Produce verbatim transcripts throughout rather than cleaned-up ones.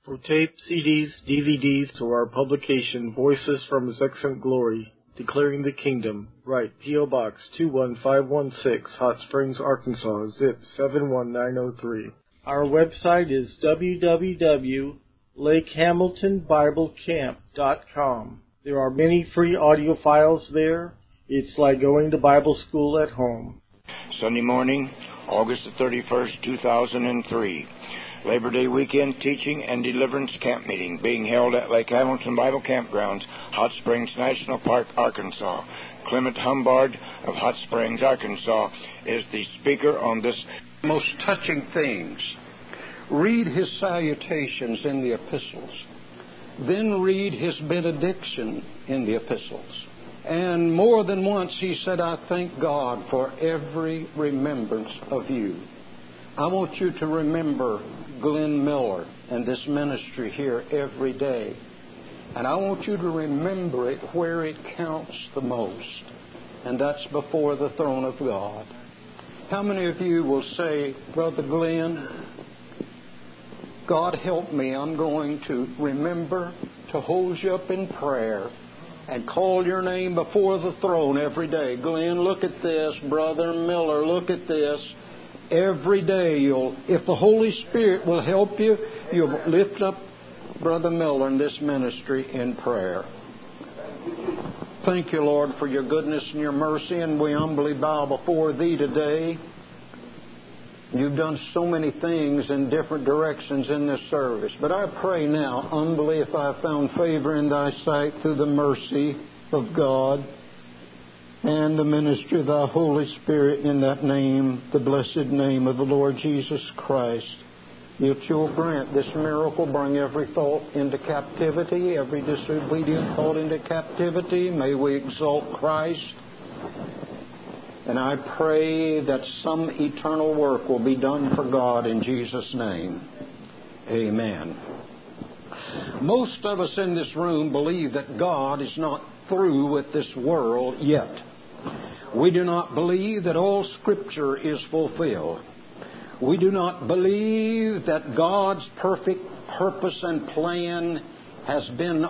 For tape, C Ds, D V Ds, to our publication, Voices from His Excellent Glory, Declaring the Kingdom, write P O. Box two one five one six, Hot Springs, Arkansas, zip seven one nine zero three. Our website is w w w dot lake hamilton bible camp dot com. There are many free audio files there. It's like going to Bible school at home. Sunday morning, August the thirty-first, two thousand three. Labor Day weekend teaching and deliverance camp meeting being held at Lake Hamilton Bible Campgrounds, Hot Springs National Park, Arkansas. Clement Humbard of Hot Springs, Arkansas, is the speaker on this. Most touching things. Read his salutations in the epistles. Then read his benediction in the epistles. And more than once he said, I thank God for every remembrance of you. I want you to remember Glenn Miller and this ministry here every day. And I want you to remember it where it counts the most. And that's before the throne of God. How many of you will say, Brother Glenn, God help me, I'm going to remember to hold you up in prayer and call your name before the throne every day. Glenn, look at this. Brother Miller, look at this. Every day, you'll, if the Holy Spirit will help you, you'll lift up Brother Miller in this ministry in prayer. Thank you, Lord, for your goodness and your mercy, and we humbly bow before Thee today. You've done so many things in different directions in this service, but I pray now, humbly, if I have found favor in Thy sight through the mercy of God and the ministry of Thy Holy Spirit in that name, the blessed name of the Lord Jesus Christ. If You'll grant this miracle, bring every thought into captivity, every disobedient thought into captivity. May we exalt Christ. And I pray that some eternal work will be done for God in Jesus' name. Amen. Most of us in this room believe that God is not through with this world yet. We do not believe that all Scripture is fulfilled. We do not believe that God's perfect purpose and plan has been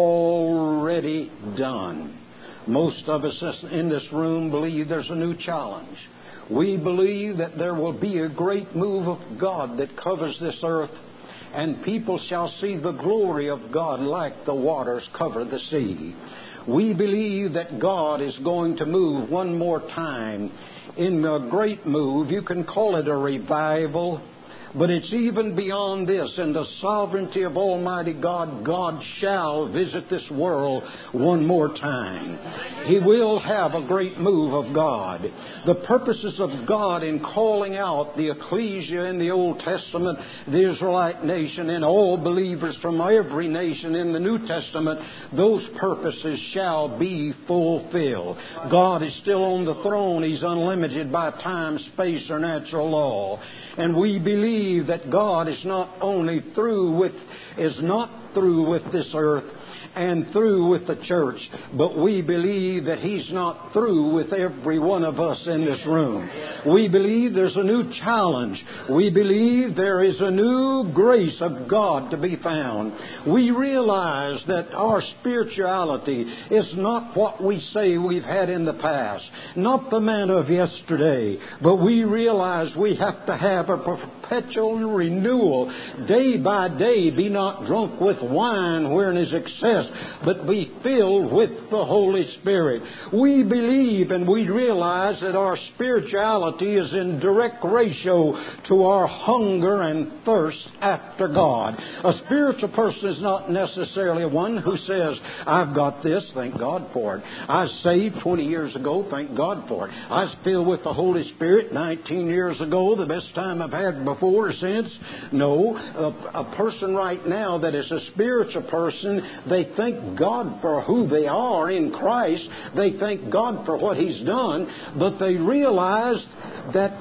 already done. Most of us in this room believe there's a new challenge. We believe that there will be a great move of God that covers this earth, and people shall see the glory of God like the waters cover the sea. We believe that God is going to move one more time in a great move. You can call it a revival, but it's even beyond this. In the sovereignty of Almighty God, God shall visit this world one more time. He will have a great move of God. The purposes of God in calling out the ecclesia in the Old Testament, the Israelite nation, and all believers from every nation in the New Testament, those purposes shall be fulfilled. God is still on the throne. He's unlimited by time, space, or natural law. And we believe that God is not only through with, is not through with this earth and through with the church, but we believe that He's not through with every one of us in this room. We believe there's a new challenge. We believe there is a new grace of God to be found. We realize that our spirituality is not what we say we've had in the past, not the manna of yesterday, but we realize we have to have a perpetual renewal. Day by day, be not drunk with wine wherein is excess, but be filled with the Holy Spirit. We believe and we realize that our spirituality is in direct ratio to our hunger and thirst after God. A spiritual person is not necessarily one who says, I've got this, thank God for it. I was saved twenty years ago, thank God for it. I was filled with the Holy Spirit nineteen years ago, the best time I've had before or since. No, a, a person right now that is a spiritual person, they thank God for who they are in Christ. They thank God for what He's done, but they realize that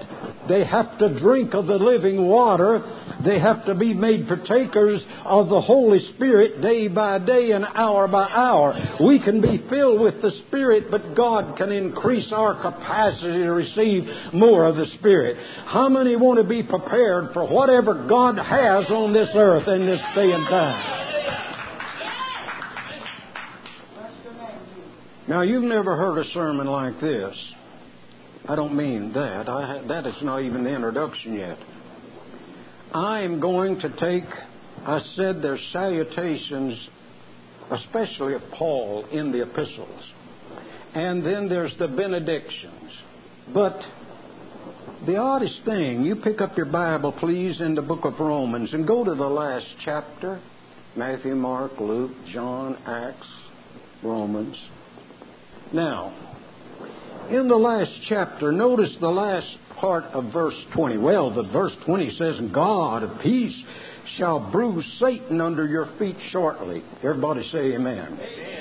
They have to drink of the living water. They have to be made partakers of the Holy Spirit day by day and hour by hour. We can be filled with the Spirit, but God can increase our capacity to receive more of the Spirit. How many want to be prepared for whatever God has on this earth in this day and time? Now, you've never heard a sermon like this. I don't mean that. I, that is not even the introduction yet. I am going to take, I said there's salutations, especially of Paul in the epistles. And then there's the benedictions. But the oddest thing, you pick up your Bible, please, in the book of Romans and go to the last chapter. Matthew, Mark, Luke, John, Acts, Romans. Now, in the last chapter, notice the last part of verse twenty. Well, the verse twenty says, God of peace shall bruise Satan under your feet shortly. Everybody say amen.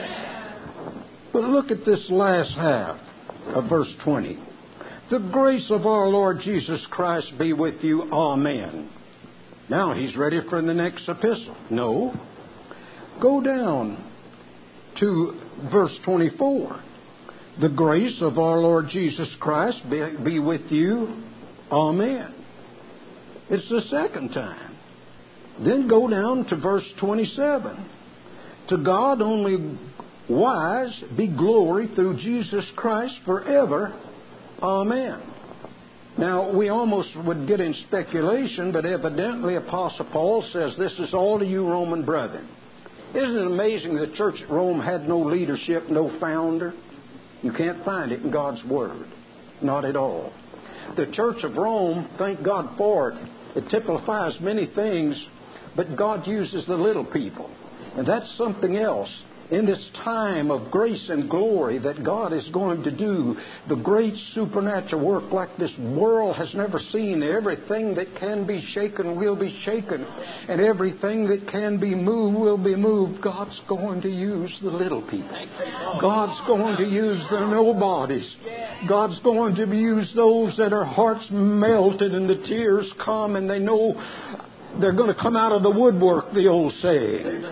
Amen. But look at this last half of verse twenty. The grace of our Lord Jesus Christ be with you. Amen. Now he's ready for the next epistle. No. Go down to verse twenty-four. The grace of our Lord Jesus Christ be, be with you. Amen. It's the second time. Then go down to verse twenty-seven. To God only wise be glory through Jesus Christ forever. Amen. Now, we almost would get in speculation, but evidently Apostle Paul says this is all to you Roman brethren. Isn't it amazing the church at Rome had no leadership, no founder? You can't find it in God's Word. Not at all. The Church of Rome, thank God for it, it typifies many things, but God uses the little people. And that's something else. In this time of grace and glory that God is going to do, the great supernatural work like this world has never seen. Everything that can be shaken will be shaken. And everything that can be moved will be moved. God's going to use the little people. God's going to use the nobodies. God's going to use those that are hearts melted and the tears come and they know they're going to come out of the woodwork, the old saying.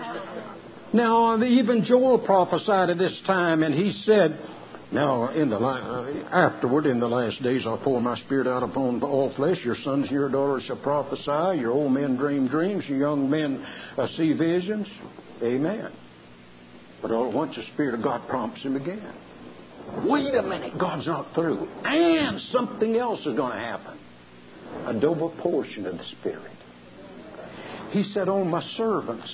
Now, even Joel prophesied at this time, and he said, now, in the uh, afterward, in the last days, I'll pour my Spirit out upon all flesh. Your sons and your daughters shall prophesy. Your old men dream dreams. Your young men uh, see visions. Amen. But all at once, the Spirit of God prompts him again. Wait a minute, God's not through. And something else is going to happen. A double portion of the Spirit. He said, oh, my servants,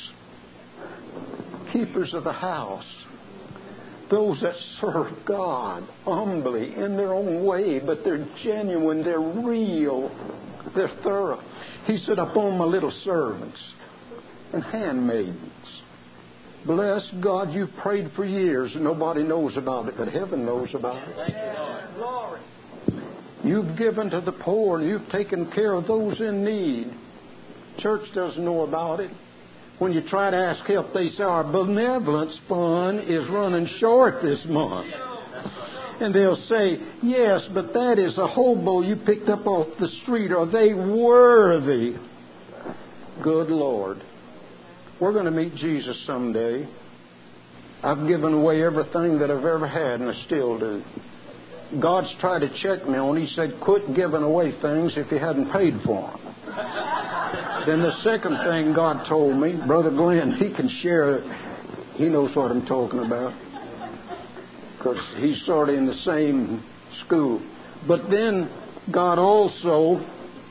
keepers of the house, those that serve God humbly in their own way, but they're genuine, they're real, they're thorough. He said, upon my little servants and handmaidens. Bless God, you've prayed for years and nobody knows about it, but heaven knows about it. You've given to the poor and you've taken care of those in need. Church doesn't know about it. When you try to ask help, they say, our benevolence fund is running short this month. And they'll say, yes, but that is a hobo you picked up off the street. Are they worthy? Good Lord. We're going to meet Jesus someday. I've given away everything that I've ever had, and I still do. God's tried to check me on. He said, quit giving away things if you hadn't paid for them. Then the second thing God told me, Brother Glenn, he can share, he knows what I'm talking about, because he's sort of in the same school. But then God also,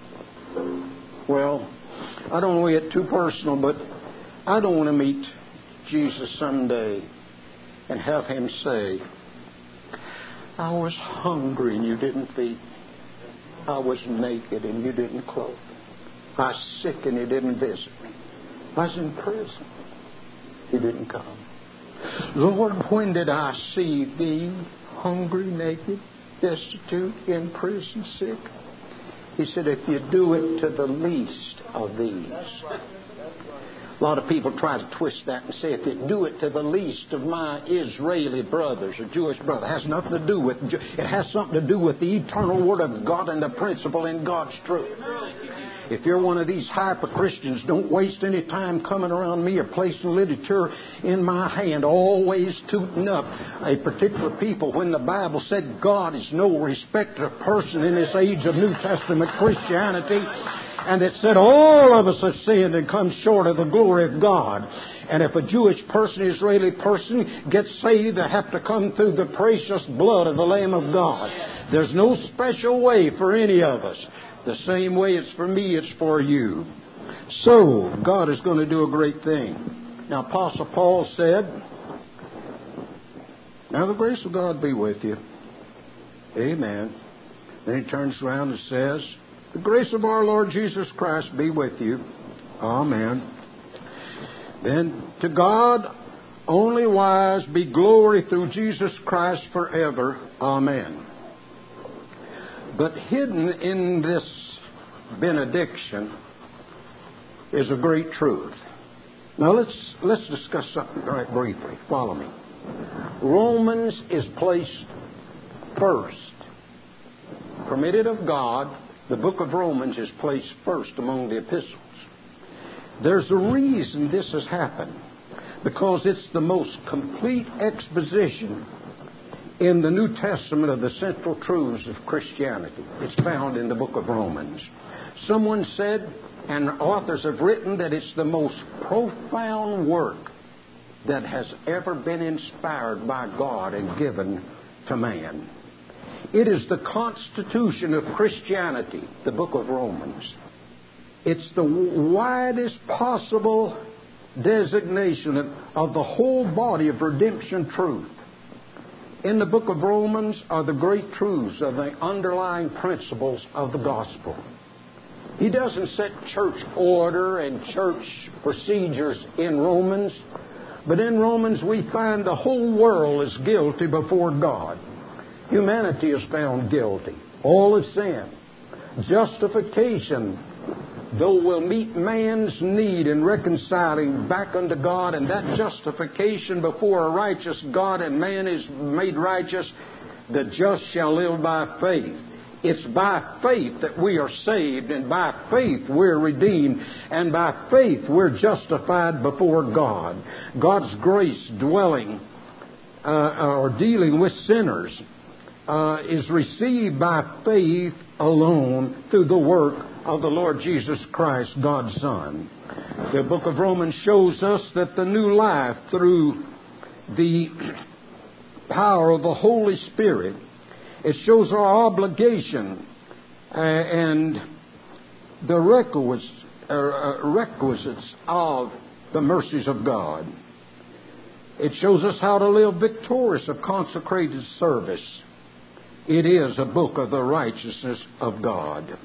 well, I don't want to get too personal, but I don't want to meet Jesus someday and have him say, I was hungry and you didn't feed me. I was naked and you didn't clothe me. I was sick and He didn't visit me. I was in prison. He didn't come. Lord, when did I see Thee hungry, naked, destitute, in prison, sick? He said, if you do it to the least of these. A lot of people try to twist that and say, if you do it to the least of my Israeli brothers or Jewish brothers, it has nothing to do with, it has something to do with the eternal Word of God and the principle in God's truth. If you're one of these hyper-Christians, don't waste any time coming around me or placing literature in my hand, always tooting up a particular people when the Bible said God is no respecter of person in this age of New Testament Christianity. And it said all of us have sinned and come short of the glory of God. And if a Jewish person, Israeli person, gets saved, they have to come through the precious blood of the Lamb of God. There's no special way for any of us. The same way it's for me, it's for you. So, God is going to do a great thing. Now, Apostle Paul said, now the grace of God be with you. Amen. Then he turns around and says, the grace of our Lord Jesus Christ be with you. Amen. Then to God only wise be glory through Jesus Christ forever. Amen. But hidden in this benediction is a great truth. Now let's let's discuss something right briefly. Follow me. Romans is placed first. Permitted of God, the book of Romans is placed first among the epistles. There's a reason this has happened. Because it's the most complete exposition in the New Testament of the central truths of Christianity. It's found in the book of Romans. Someone said, and authors have written, that it's the most profound work that has ever been inspired by God and given to man. It is the constitution of Christianity, the book of Romans. It's the widest possible designation of the whole body of redemption truth. In the book of Romans are the great truths of the underlying principles of the gospel. He doesn't set church order and church procedures in Romans, but in Romans we find the whole world is guilty before God. Humanity is found guilty. All have sinned. Justification, though, will meet man's need in reconciling back unto God, and that justification before a righteous God and man is made righteous, the just shall live by faith. It's by faith that we are saved, and by faith we're redeemed, and by faith we're justified before God. God's grace dwelling uh, or dealing with sinners uh, is received by faith alone through the work of the Lord Jesus Christ, God's Son. The book of Romans shows us that the new life through the power of the Holy Spirit, it shows our obligation uh, and the requisites, uh, requisites of the mercies of God. It shows us how to live victorious of consecrated service. It is a book of the righteousness of God.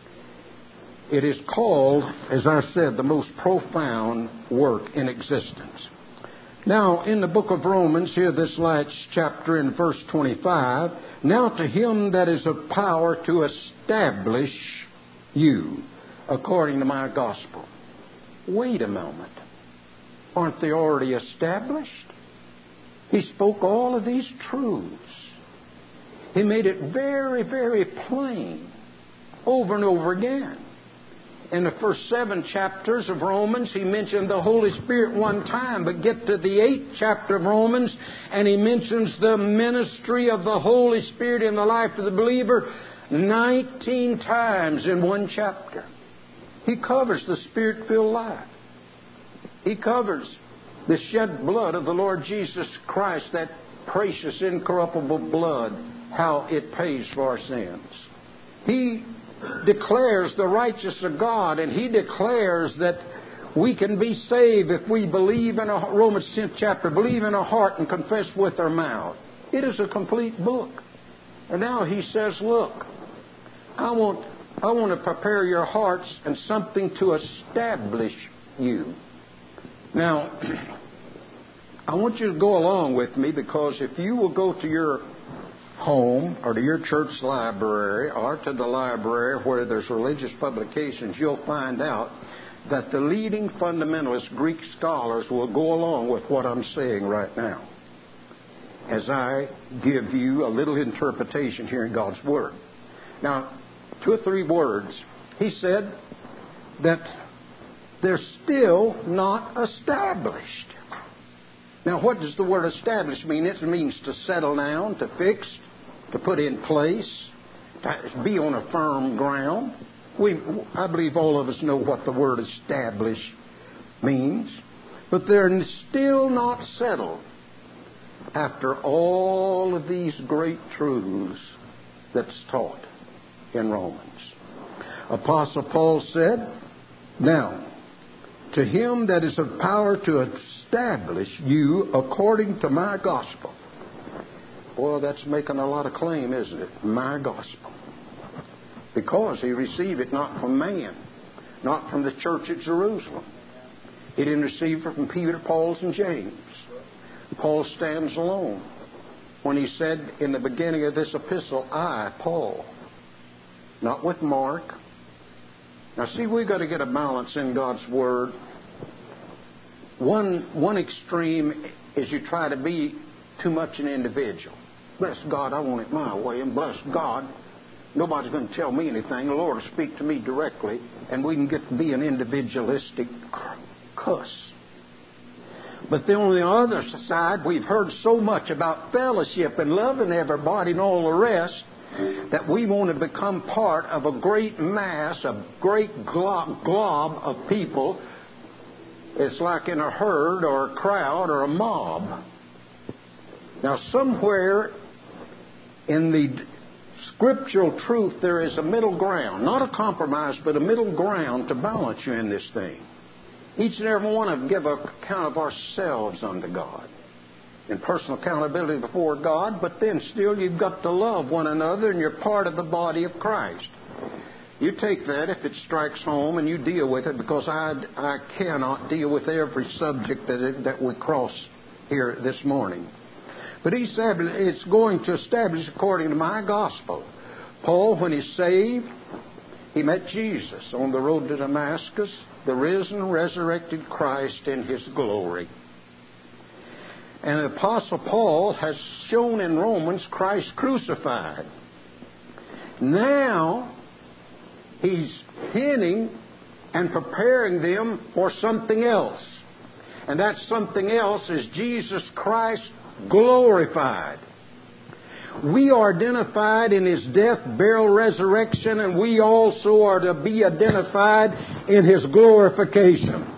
It is called, as I said, the most profound work in existence. Now, in the book of Romans, here this last chapter in verse twenty-five, now to him that is of power to establish you according to my gospel. Wait a moment. Aren't they already established? He spoke all of these truths. He made it very, very plain over and over again. In the first seven chapters of Romans, he mentioned the Holy Spirit one time, but get to the eighth chapter of Romans, and he mentions the ministry of the Holy Spirit in the life of the believer nineteen times in one chapter. He covers the Spirit-filled life. He covers the shed blood of the Lord Jesus Christ, that precious, incorruptible blood, how it pays for our sins. He declares the righteousness of God, and he declares that we can be saved if we believe in a, Romans tenth chapter, believe in our heart and confess with our mouth. It is a complete book. And now he says, look, I want, I want to prepare your hearts and something to establish you. Now, I want you to go along with me, because if you will go to your home or to your church library or to the library where there's religious publications, you'll find out that the leading fundamentalist Greek scholars will go along with what I'm saying right now as I give you a little interpretation here in God's Word. Now, two or three words. He said that they're still not established. Now, what does the word established mean? It means to settle down, to fix, to put in place, to be on a firm ground. We, I believe all of us know what the word established means. But they're still not settled after all of these great truths that's taught in Romans. Apostle Paul said, now, to him that is of power to establish you according to my gospel. Boy, that's making a lot of claim, isn't it? My gospel. Because he received it not from man, not from the church at Jerusalem. He didn't receive it from Peter, Paul, and James. Paul stands alone when he said in the beginning of this epistle, I, Paul, not with Mark. Now see, we've got to get a balance in God's Word. One, one extreme is you try to be too much an individual. Bless God, I want it my way, and bless God, nobody's going to tell me anything. The Lord will speak to me directly, and we can get to be an individualistic cuss. But then on the other side, we've heard so much about fellowship and loving everybody and all the rest that we want to become part of a great mass, a great glob, glob of people. It's like in a herd or a crowd or a mob. Now, somewhere in the scriptural truth, there is a middle ground. Not a compromise, but a middle ground to balance you in this thing. Each and every one of them give an account of ourselves unto God. In personal accountability before God, but then still you've got to love one another and you're part of the body of Christ. You take that if it strikes home and you deal with it, because I, I cannot deal with every subject that, it, that we cross here this morning. But he said it's going to establish according to my gospel. Paul, when he's saved, he met Jesus on the road to Damascus, the risen, resurrected Christ in his glory. And the Apostle Paul has shown in Romans Christ crucified. Now, he's hinting and preparing them for something else. And that something else is Jesus Christ glorified. We are identified in his death, burial, resurrection, and we also are to be identified in his glorification.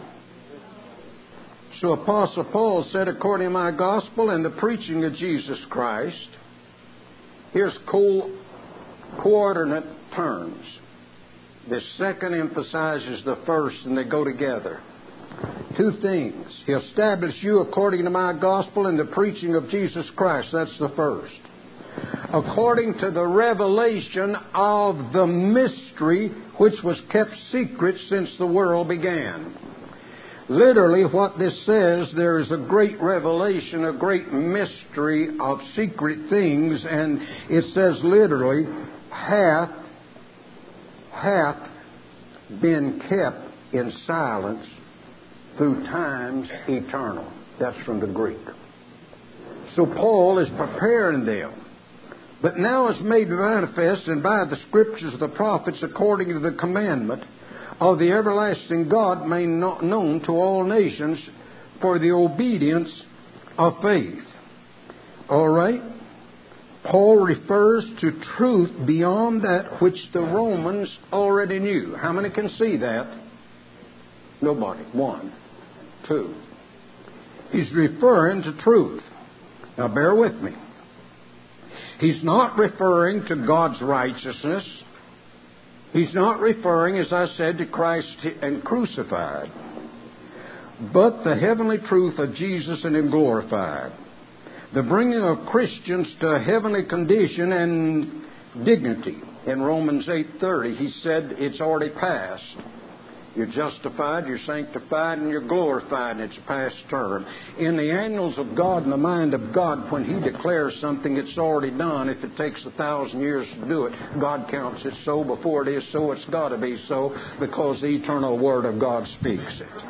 So Apostle Paul said, according to my gospel and the preaching of Jesus Christ, here's co- coordinate terms. The second emphasizes the first, and they go together. Two things. He established you according to my gospel and the preaching of Jesus Christ. That's the first. According to the revelation of the mystery which was kept secret since the world began. Literally, what this says, there is a great revelation, a great mystery of secret things, and it says literally, hath, hath been kept in silence through times eternal. That's from the Greek. So Paul is preparing them. But now it's made manifest, and by the scriptures of the prophets, according to the commandment of the everlasting God, made known to all nations for the obedience of faith. All right? Paul refers to truth beyond that which the Romans already knew. How many can see that? Nobody. One. Two. He's referring to truth. Now bear with me. He's not referring to God's righteousness. He's not referring, as I said, to Christ and crucified, but the heavenly truth of Jesus and Him glorified. The bringing of Christians to a heavenly condition and dignity. In Romans eight thirty, he said it's already passed. You're justified, you're sanctified, and you're glorified, and it's a past term. In the annals of God and the mind of God, when He declares something, it's already done. If it takes a thousand years to do it, God counts it so. Before it is so, it's got to be so, because the eternal Word of God speaks it.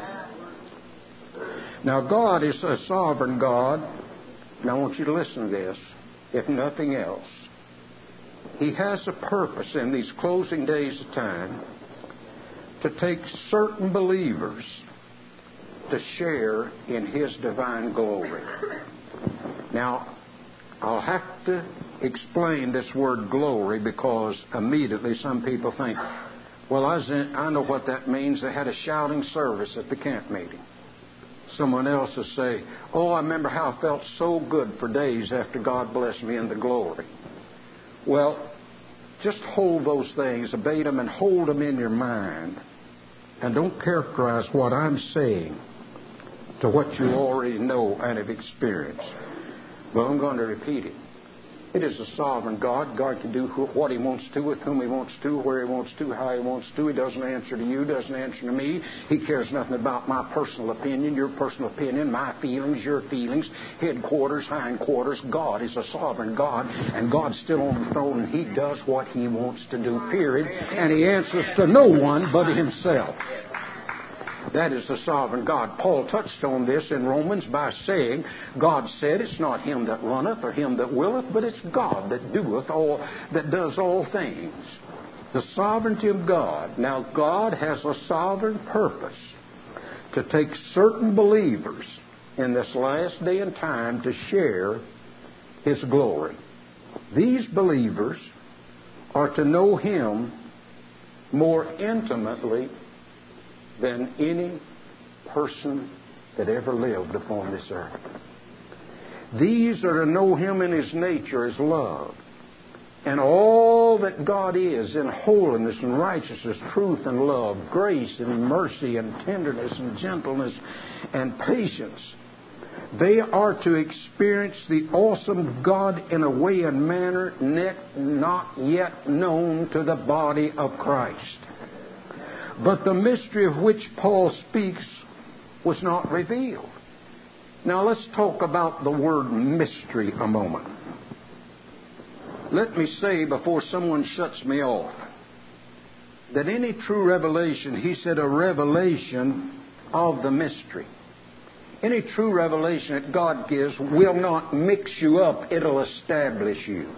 Now, God is a sovereign God. Now, I want you to listen to this, if nothing else. He has a purpose in these closing days of time to take certain believers to share in His divine glory. Now, I'll have to explain this word glory, because immediately some people think, well, I, was in, I know what that means. They had a shouting service at the camp meeting. Someone else will say, oh, I remember how I felt so good for days after God blessed me in the glory. Well, just hold those things, abate them, and hold them in your mind. And don't characterize what I'm saying to what you already know and have experienced. But I'm going to repeat it. It is a sovereign God. God can do what He wants to, with whom He wants to, where He wants to, how He wants to. He doesn't answer to you, doesn't answer to me. He cares nothing about my personal opinion, your personal opinion, my feelings, your feelings, headquarters, hindquarters. God is a sovereign God, and God's still on the throne, and He does what He wants to do, period. And He answers to no one but Himself. That is the sovereign God. Paul touched on this in Romans by saying, God said, it's not him that runneth or him that willeth, but it's God that doeth all, that does all things. The sovereignty of God. Now, God has a sovereign purpose to take certain believers in this last day and time to share His glory. These believers are to know Him more intimately than any person that ever lived upon this earth. These are to know Him in His nature as love, and all that God is in holiness and righteousness, truth and love, grace and mercy and tenderness and gentleness and patience. They are to experience the awesome God in a way and manner not yet known to the body of Christ. But the mystery of which Paul speaks was not revealed. Now let's talk about the word mystery a moment. Let me say before someone shuts me off that any true revelation, he said, a revelation of the mystery. Any true revelation that God gives will not mix you up, it'll establish you.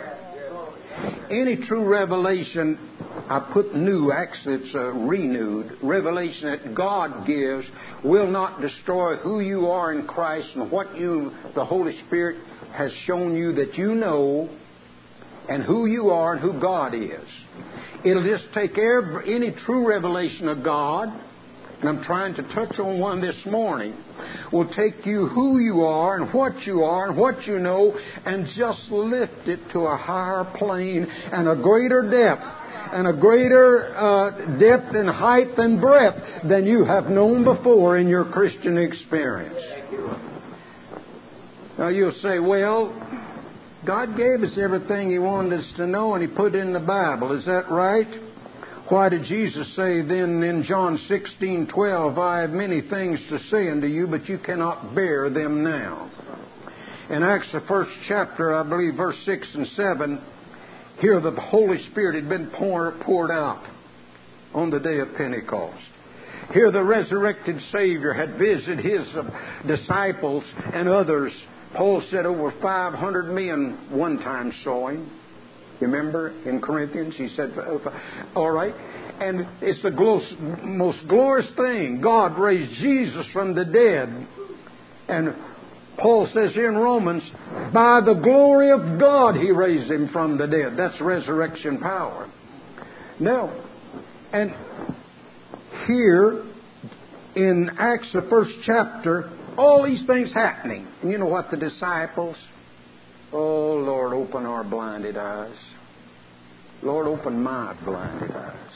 Any true revelation, I put new, actually it's a renewed revelation that God gives, will not destroy who you are in Christ and what you, the Holy Spirit, has shown you that you know, and who you are and who God is. It'll just take every, any true revelation of God, and I'm trying to touch on one this morning, will take you who you are and what you are and what you know and just lift it to a higher plane and a greater depth and a greater uh, depth and height and breadth than you have known before in your Christian experience. Now you'll say, well, God gave us everything He wanted us to know and He put it in the Bible. Is that right? Why did Jesus say then in John sixteen twelve, I have many things to say unto you, but you cannot bear them now? In Acts the first chapter, I believe verse six and seven, here the Holy Spirit had been poured, poured out on the day of Pentecost. Here the resurrected Savior had visited His uh, disciples and others. Paul said over five hundred men one time saw Him. You remember in Corinthians, he said, all right. And it's the glo- most glorious thing. God raised Jesus from the dead. And Paul says here in Romans, by the glory of God He raised Him from the dead. That's resurrection power. Now, and here in Acts, the first chapter, all these things happening. And you know what the disciples... Oh, Lord, open our blinded eyes. Lord, open my blinded eyes.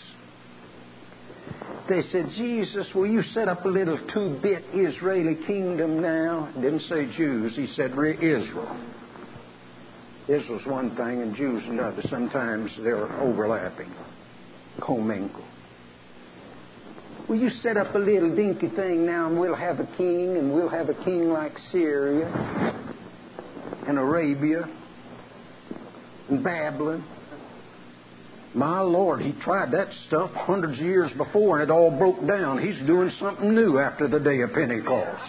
They said, Jesus, will you set up a little two-bit Israeli kingdom now? He didn't say Jews. He said Israel. Israel's one thing and Jews another. Sometimes they're overlapping, commingle. Will you set up a little dinky thing now and we'll have a king, and we'll have a king like Syria and Arabia and Babylon? My Lord, he tried that stuff hundreds of years before and it all broke down. He's doing something new after the day of Pentecost.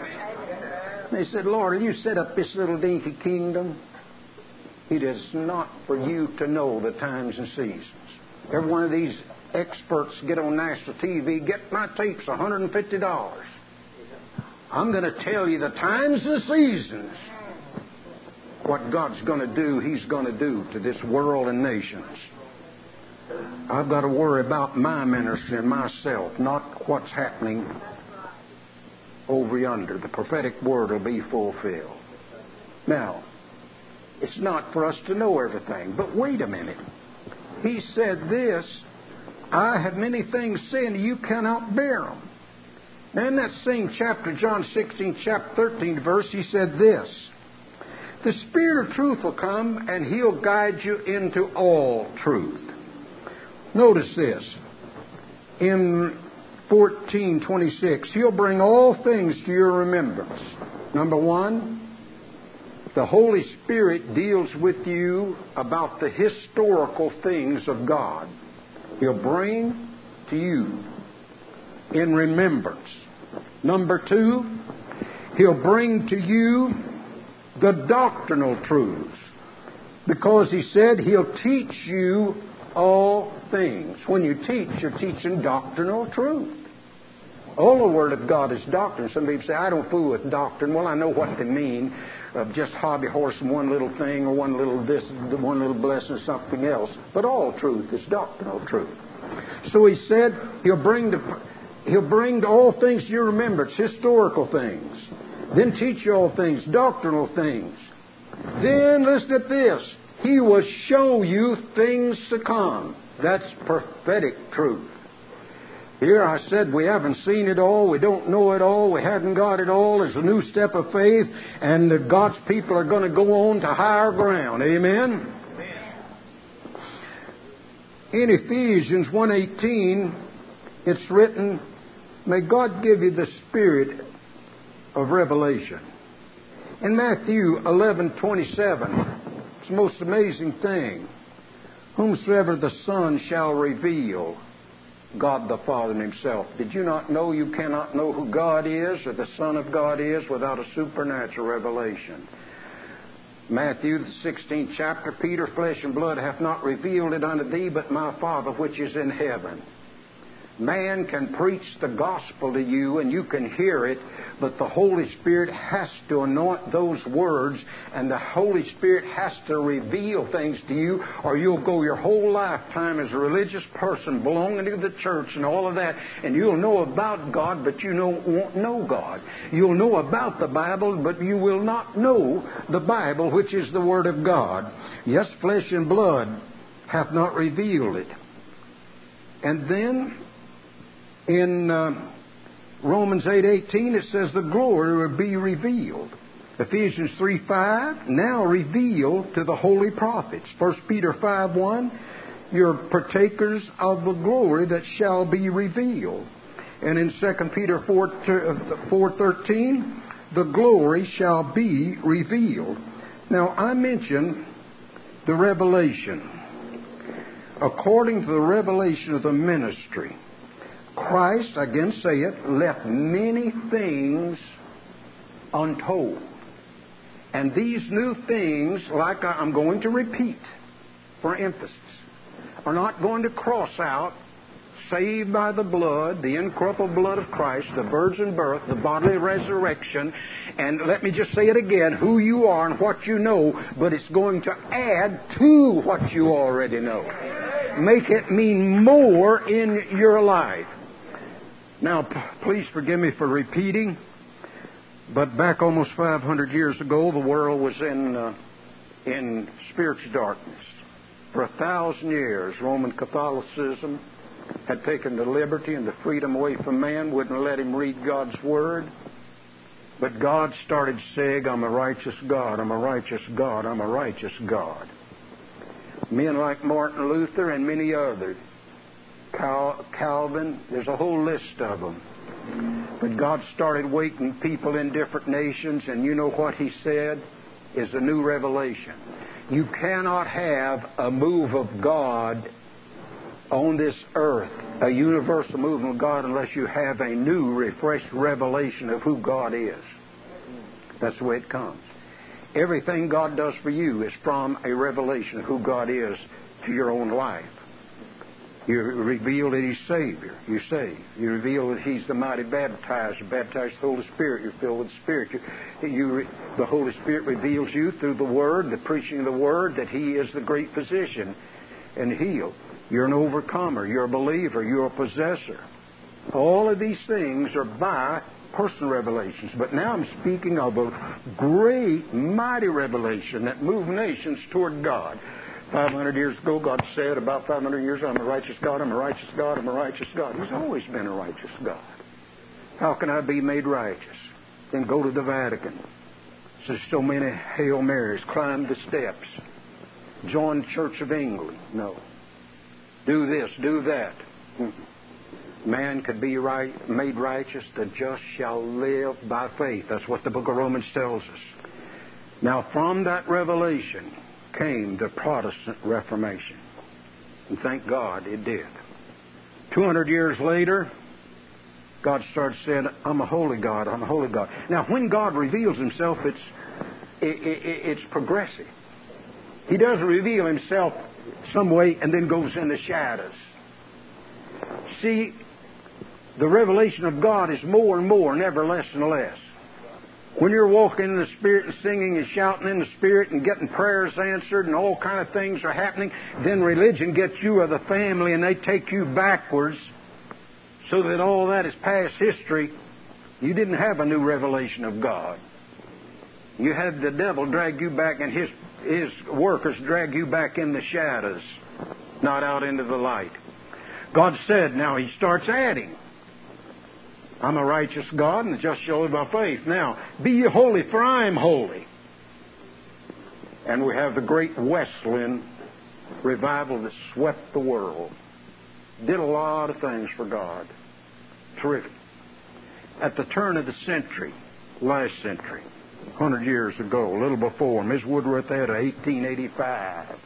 They said, Lord, you set up this little dinky kingdom. It is not for you to know the times and seasons. Every one of these experts get on national T V, get my tapes, one hundred fifty dollars. I'm going to tell you the times and seasons. What God's going to do, He's going to do to this world and nations. I've got to worry about my ministry and myself, not what's happening over yonder. The prophetic word will be fulfilled. Now, it's not for us to know everything, but wait a minute. He said this, I have many things saying you cannot bear them. Now in that same chapter, John sixteen, chapter thirteen verse, he said this, the Spirit of truth will come and He'll guide you into all truth. Notice this, in fourteen twenty-six, He'll bring all things to your remembrance. Number one, the Holy Spirit deals with you about the historical things of God. He'll bring to you in remembrance. Number two, He'll bring to you the doctrinal truths. Because He said He'll teach you all things. When you teach, you're teaching doctrinal truth. All the Word of God is doctrine. Some people say, I don't fool with doctrine. Well, I know what they mean. Of just hobby horse and one little thing or one little this, one little blessing or something else. But all truth is doctrinal truth. So He said He'll bring to, He'll bring to all things to your remembrance, historical things. Then teach you all things, doctrinal things. Then listen to this. He will show you things to come. That's prophetic truth. Here I said we haven't seen it all, we don't know it all, we haven't got it all. It's a new step of faith, and that God's people are going to go on to higher ground. Amen? In Ephesians one eighteen, it's written, may God give you the spirit of revelation. In Matthew eleven twenty-seven, it's the most amazing thing. Whomsoever the Son shall reveal, God the Father Himself. Did you not know you cannot know who God is or the Son of God is without a supernatural revelation? Matthew, the sixteenth chapter, Peter, flesh and blood hath not revealed it unto thee, but my Father which is in heaven. Man can preach the gospel to you and you can hear it, but the Holy Spirit has to anoint those words, and the Holy Spirit has to reveal things to you, or you'll go your whole lifetime as a religious person belonging to the church and all of that, and you'll know about God, but you know, won't know God. You'll know about the Bible, but you will not know the Bible, which is the Word of God. Yes, flesh and blood hath not revealed it. And then in uh, Romans eight eighteen, it says the glory will be revealed. Ephesians three five, now revealed to the holy prophets. First Peter five one, you're partakers of the glory that shall be revealed. And in Second Peter four thirteen, the glory shall be revealed. Now, I mentioned the revelation. According to the revelation of the ministry, Christ, again say it, left many things untold. And these new things, like I'm going to repeat for emphasis, are not going to cross out saved by the blood, the incorruptible blood of Christ, the virgin birth, the bodily resurrection, and let me just say it again, who you are and what you know, but it's going to add to what you already know. Make it mean more in your life. Now, p- please forgive me for repeating, but back almost five hundred years ago, the world was in uh, in spiritual darkness. For a thousand years, Roman Catholicism had taken the liberty and the freedom away from man, wouldn't let him read God's Word. But God started saying, I'm a righteous God, I'm a righteous God, I'm a righteous God. Men like Martin Luther and many others Cal- Calvin. There's a whole list of them. But God started waking people in different nations, and you know what He said is a new revelation. You cannot have a move of God on this earth, a universal movement of God, unless you have a new, refreshed revelation of who God is. That's the way it comes. Everything God does for you is from a revelation of who God is to your own life. You reveal that He's Savior. You're saved. You reveal that He's the mighty baptizer. Baptized with the Holy Spirit. You're filled with the Spirit. You, you, the Holy Spirit reveals you through the Word, the preaching of the Word, that He is the great physician and heal. You're an overcomer. You're a believer. You're a possessor. All of these things are by personal revelations. But now I'm speaking of a great, mighty revelation that moved nations toward God. five hundred years ago, God said, about five hundred years ago, I'm a righteous God, I'm a righteous God, I'm a righteous God. He's always been a righteous God. How can I be made righteous? Then go to the Vatican. Says so many Hail Marys, climb the steps, join the Church of England. No. Do this, do that. Man could be right, made righteous. The just shall live by faith. That's what the book of Romans tells us. Now, from that revelation came the Protestant Reformation. And thank God it did. two hundred years later, God starts saying, I'm a holy God, I'm a holy God. Now, when God reveals Himself, it's, it, it, it's progressive. He doesn't reveal Himself some way and then goes in the shadows. See, the revelation of God is more and more, never less and less. When you're walking in the Spirit and singing and shouting in the Spirit and getting prayers answered and all kind of things are happening, then religion gets you of the family and they take you backwards so that all that is past history. You didn't have a new revelation of God. You had the devil drag you back and his, his workers drag you back in the shadows, not out into the light. God said, now He starts adding. I'm a righteous God, and the just shall live by faith. Now, be ye holy, for I am holy. And we have the great Wesleyan revival that swept the world. Did a lot of things for God. Terrific. At the turn of the century, last century, one hundred years ago, a little before, Miz Woodworth had eighteen eighty-five.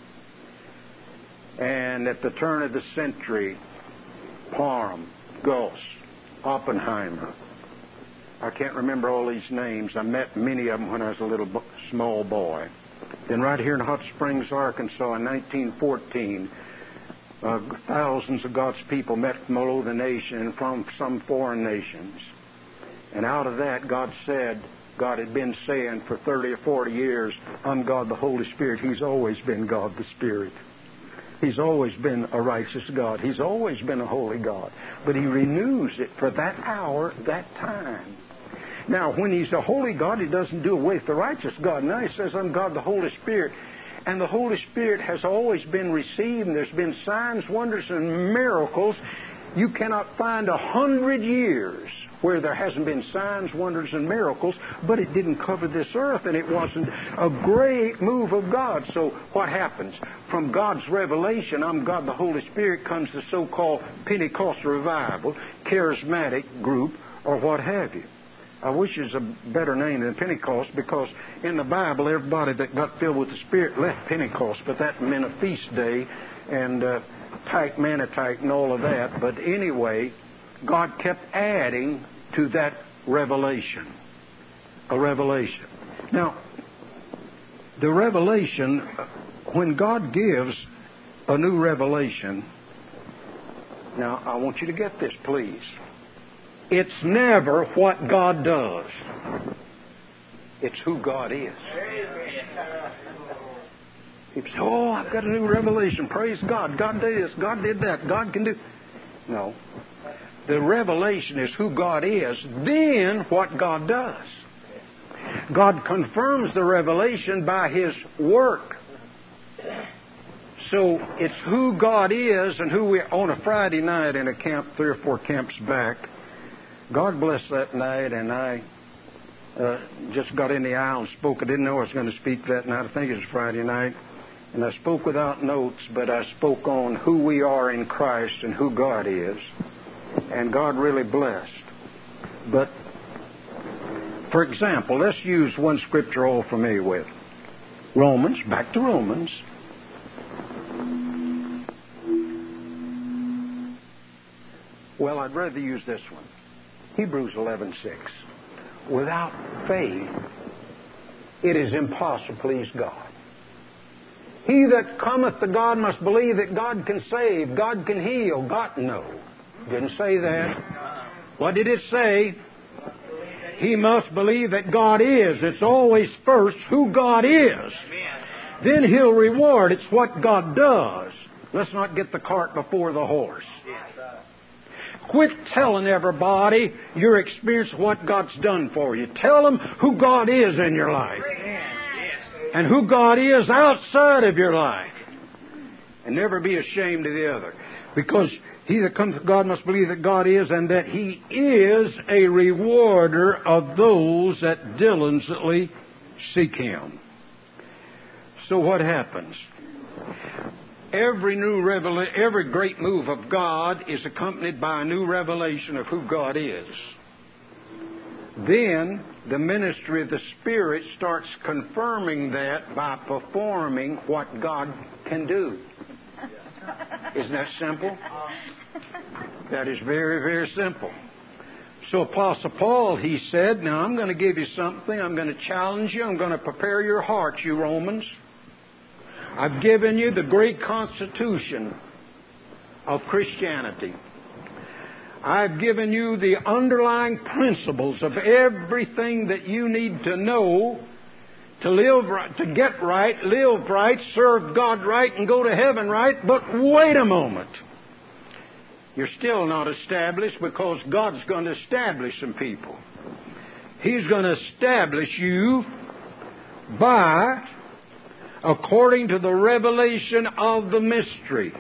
And at the turn of the century, Parham, Gauss, Oppenheimer. I can't remember all these names. I met many of them when I was a little bo- small boy. Then right here in Hot Springs, Arkansas in nineteen fourteen, uh, thousands of God's people met from all over the nation and from some foreign nations. And out of that, God said, God had been saying for thirty or forty years, I'm God the Holy Spirit. He's always been God the Spirit. He's always been a righteous God. He's always been a holy God. But He renews it for that hour, that time. Now, when He's a holy God, He doesn't do away with the righteous God. Now He says, I'm God the Holy Spirit. And the Holy Spirit has always been received, and there's been signs, wonders, and miracles. You cannot find a hundred years where there hasn't been signs, wonders, and miracles, but it didn't cover this earth, and it wasn't a great move of God. So what happens? From God's revelation, I'm God the Holy Spirit, comes the so-called Pentecostal revival, charismatic group, or what have you. I wish there's a better name than Pentecost, because in the Bible, everybody that got filled with the Spirit left Pentecost, but that meant a feast day, and uh, tyke, manna-tyke, and all of that. But anyway, God kept adding to that revelation. A revelation. Now, the revelation, when God gives a new revelation, now I want you to get this, please. It's never what God does. It's who God is. People say, oh, I've got a new revelation. Praise God. God did this. God did that. God can do... No. The revelation is who God is, then what God does. God confirms the revelation by His work. So it's who God is and who we... On a Friday night in a camp, three or four camps back, God bless that night, and I uh, just got in the aisle and spoke. I didn't know I was going to speak that night. I think it was Friday night. And I spoke without notes, but I spoke on who we are in Christ and who God is. And God really blessed. But, for example, let's use one scripture all familiar with. Romans, back to Romans. Well, I'd rather use this one. Hebrews eleven six. Without faith, it is impossible to please God. He that cometh to God must believe that God can save, God can heal. God, no. Didn't say that. What did it say? He must believe that God is. It's always first who God is. Then He'll reward. It's what God does. Let's not get the cart before the horse. Quit telling everybody your experience, what God's done for you. Tell them who God is in your life. And who God is outside of your life. And never be ashamed of the other. Because he that comes to God must believe that God is, and that He is a rewarder of those that diligently seek Him. So what happens? Every new revela- every great move of God is accompanied by a new revelation of who God is. Then the ministry of the Spirit starts confirming that by performing what God can do. Isn't that simple? That is very, very simple. So Apostle Paul, he said, now I'm going to give you something. I'm going to challenge you. I'm going to prepare your hearts, you Romans. I've given you the great constitution of Christianity. I've given you the underlying principles of everything that you need to know to live right, to get right, live right, serve God right, and go to heaven right. But wait a moment. You're still not established, because God's going to establish some people. He's going to establish you by, according to the revelation of the mystery.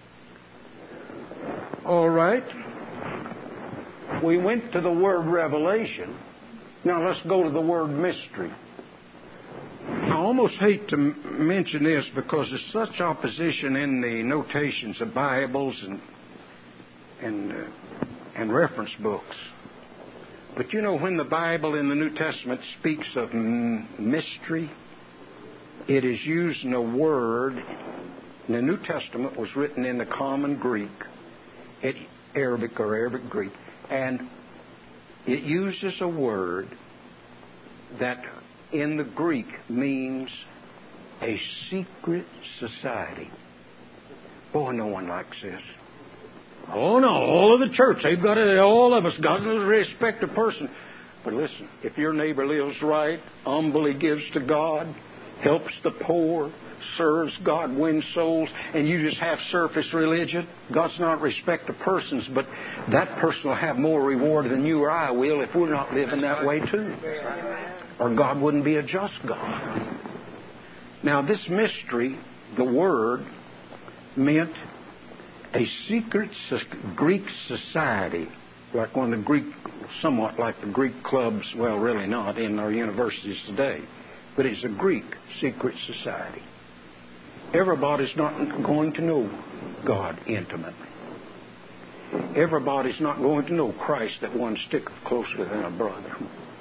All right. We went to the word revelation. Now let's go to the word mystery. I almost hate to m- mention this because there's such opposition in the notations of Bibles and and uh, and reference books. But you know, when the Bible in the New Testament speaks of m- mystery, it is used in a word. And the New Testament was written in the common Greek, it, Arabic or Arabic Greek, and it uses a word that in the Greek means a secret society. Boy, no one likes this. Oh, no, all of the church, they've got it, all of us, God doesn't respect a person. But listen, if your neighbor lives right, humbly gives to God, helps the poor, serves God, wins souls, and you just have surface religion, God's not respect of persons, but that person will have more reward than you or I will if we're not living that way too. Or God wouldn't be a just God. Now, this mystery, the word, meant a secret Greek society, like one of the Greek, somewhat like the Greek clubs, well, really not, in our universities today. But it's a Greek secret society. Everybody's not going to know God intimately. Everybody's not going to know Christ, that one sticketh closer than a brother.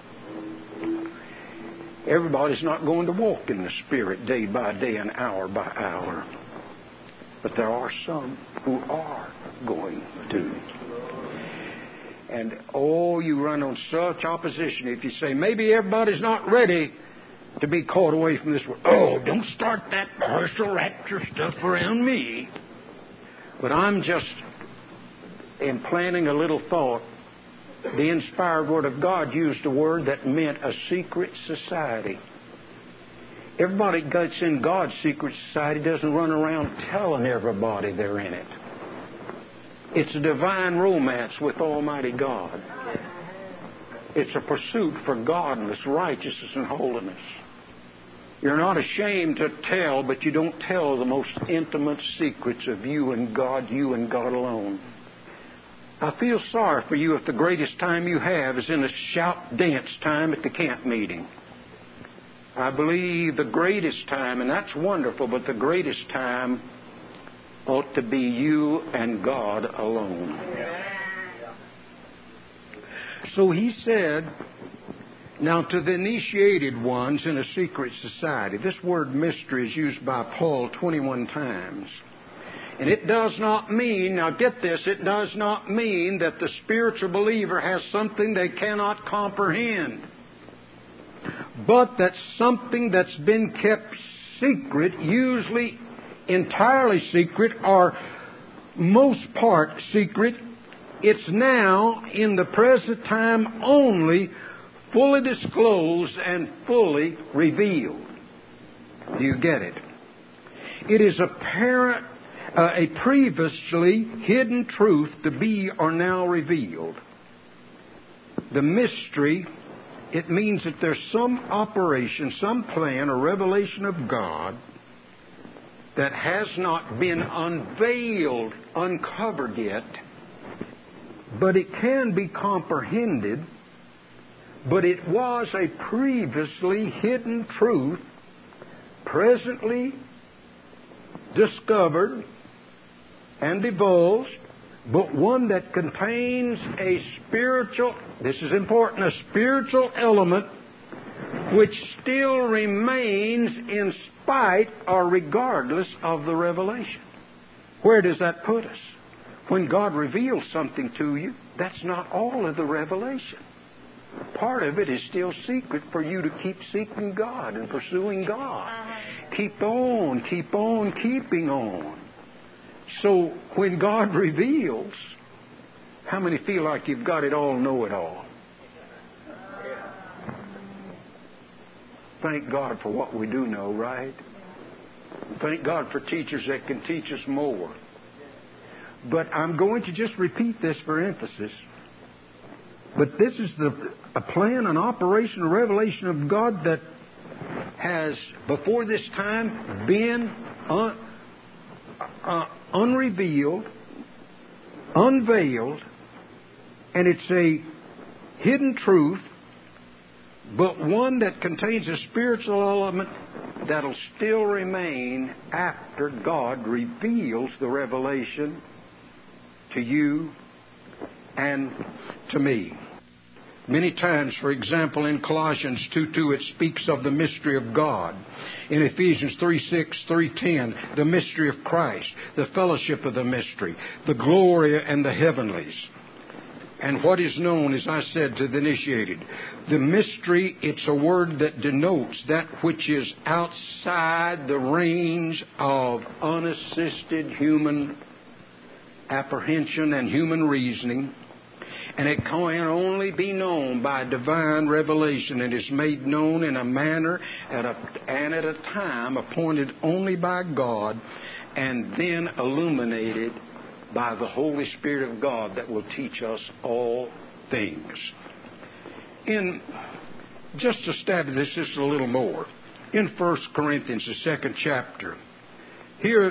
Everybody's not going to walk in the Spirit day by day and hour by hour. But there are some who are going to. And, oh, you run on such opposition if you say, maybe everybody's not ready to be caught away from this world. Oh, don't start that partial rapture stuff around me. But I'm just implanting a little thought. The inspired Word of God used a word that meant a secret society. Everybody that gets in God's secret society doesn't run around telling everybody they're in it. It's a divine romance with Almighty God. It's a pursuit for godliness, righteousness, and holiness. You're not ashamed to tell, but you don't tell the most intimate secrets of you and God, you and God alone. I feel sorry for you if the greatest time you have is in a shout dance time at the camp meeting. I believe the greatest time, and that's wonderful, but the greatest time ought to be you and God alone. So he said, now to the initiated ones in a secret society. This word mystery is used by Paul twenty-one times. And it does not mean, now get this, it does not mean that the spiritual believer has something they cannot comprehend. But that's something that's been kept secret, usually entirely secret, or most part secret. It's now, in the present time only, fully disclosed and fully revealed. Do you get it? It is apparent, uh, a previously hidden truth to be or now revealed. The mystery, it means that there's some operation, some plan or revelation of God that has not been unveiled, uncovered yet, but it can be comprehended. But it was a previously hidden truth, presently discovered and divulged, but one that contains a spiritual, this is important, a spiritual element which still remains in spite or regardless of the revelation. Where does that put us? When God reveals something to you, that's not all of the revelation. Part of it is still secret for you to keep seeking God and pursuing God. Keep on, keep on, keeping on. So when God reveals, how many feel like you've got it all, know it all? Thank God for what we do know, right? Thank God for teachers that can teach us more. But I'm going to just repeat this for emphasis. But this is the a plan, an operation, a revelation of God that has, before this time, been un, uh, unrevealed, unveiled, and it's a hidden truth, but one that contains a spiritual element that'll still remain after God reveals the revelation to you and to me. Many times, for example, in Colossians two two, it speaks of the mystery of God. In Ephesians three six, three ten, the mystery of Christ, the fellowship of the mystery, the glory and the heavenlies. And what is known, as I said, to the initiated. The mystery, it's a word that denotes that which is outside the range of unassisted human apprehension and human reasoning. And it can only be known by divine revelation. It is made known in a manner at a, and at a time appointed only by God, and then illuminated by the Holy Spirit of God that will teach us all things. In just to establish this just a little more, in First Corinthians, the second chapter, here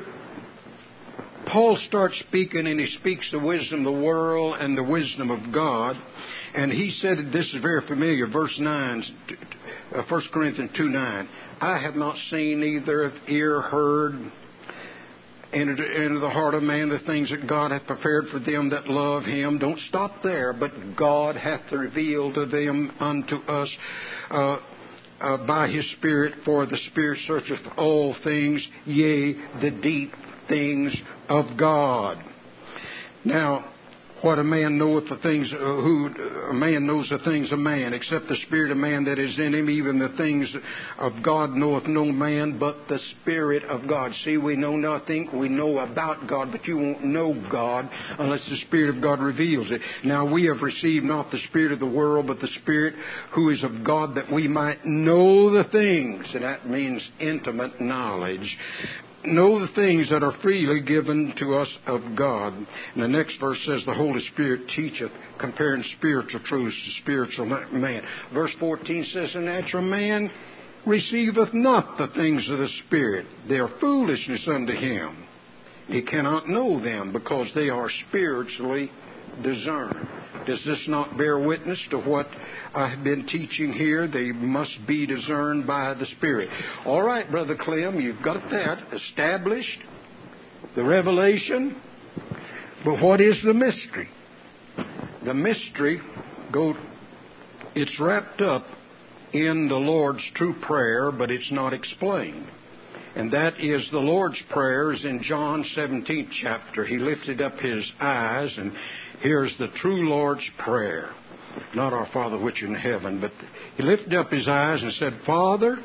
Paul starts speaking, and he speaks the wisdom of the world and the wisdom of God. And he said, this is very familiar, verse nine, First Corinthians two nine, I have not seen, neither hath ear heard, entered into the heart of man the things that God hath prepared for them that love Him. Don't stop there, but God hath revealed to them unto us uh, uh, by His Spirit, for the Spirit searcheth all things, yea, the deep things of God. Now, what a man knoweth the things, uh, who a man knows the things of man, except the spirit of man that is in him, even the things of God knoweth no man, but the Spirit of God. See, we know nothing, we know about God, but you won't know God unless the Spirit of God reveals it. Now, we have received not the spirit of the world, but the Spirit who is of God, that we might know the things, and that means intimate knowledge, know the things that are freely given to us of God. And the next verse says, the Holy Spirit teacheth, comparing spiritual truths to spiritual man. Verse fourteen says, the natural man receiveth not the things of the Spirit. They are foolishness unto him. He cannot know them, because they are spiritually discerned. Does this not bear witness to what I have been teaching here? They must be discerned by the Spirit. All right, Brother Clem, you've got that established, the revelation. But what is the mystery? The mystery, go, it's wrapped up in the Lord's true prayer, but it's not explained. And that is the Lord's prayer is in John seventeenth chapter. He lifted up His eyes, and here's the true Lord's prayer. Not our Father which in heaven, but He lifted up His eyes and said, Father,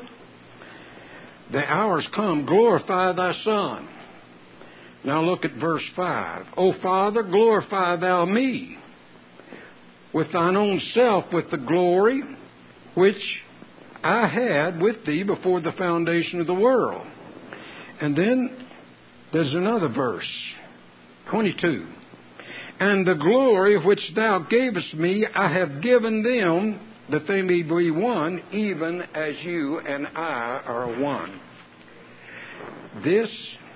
the hour's come, glorify Thy Son. Now look at verse five. O Father, glorify Thou me with Thine own self, with the glory which I had with Thee before the foundation of the world. And then there's another verse, twenty-two. And the glory which Thou gavest me, I have given them, that they may be one, even as You and I are one. This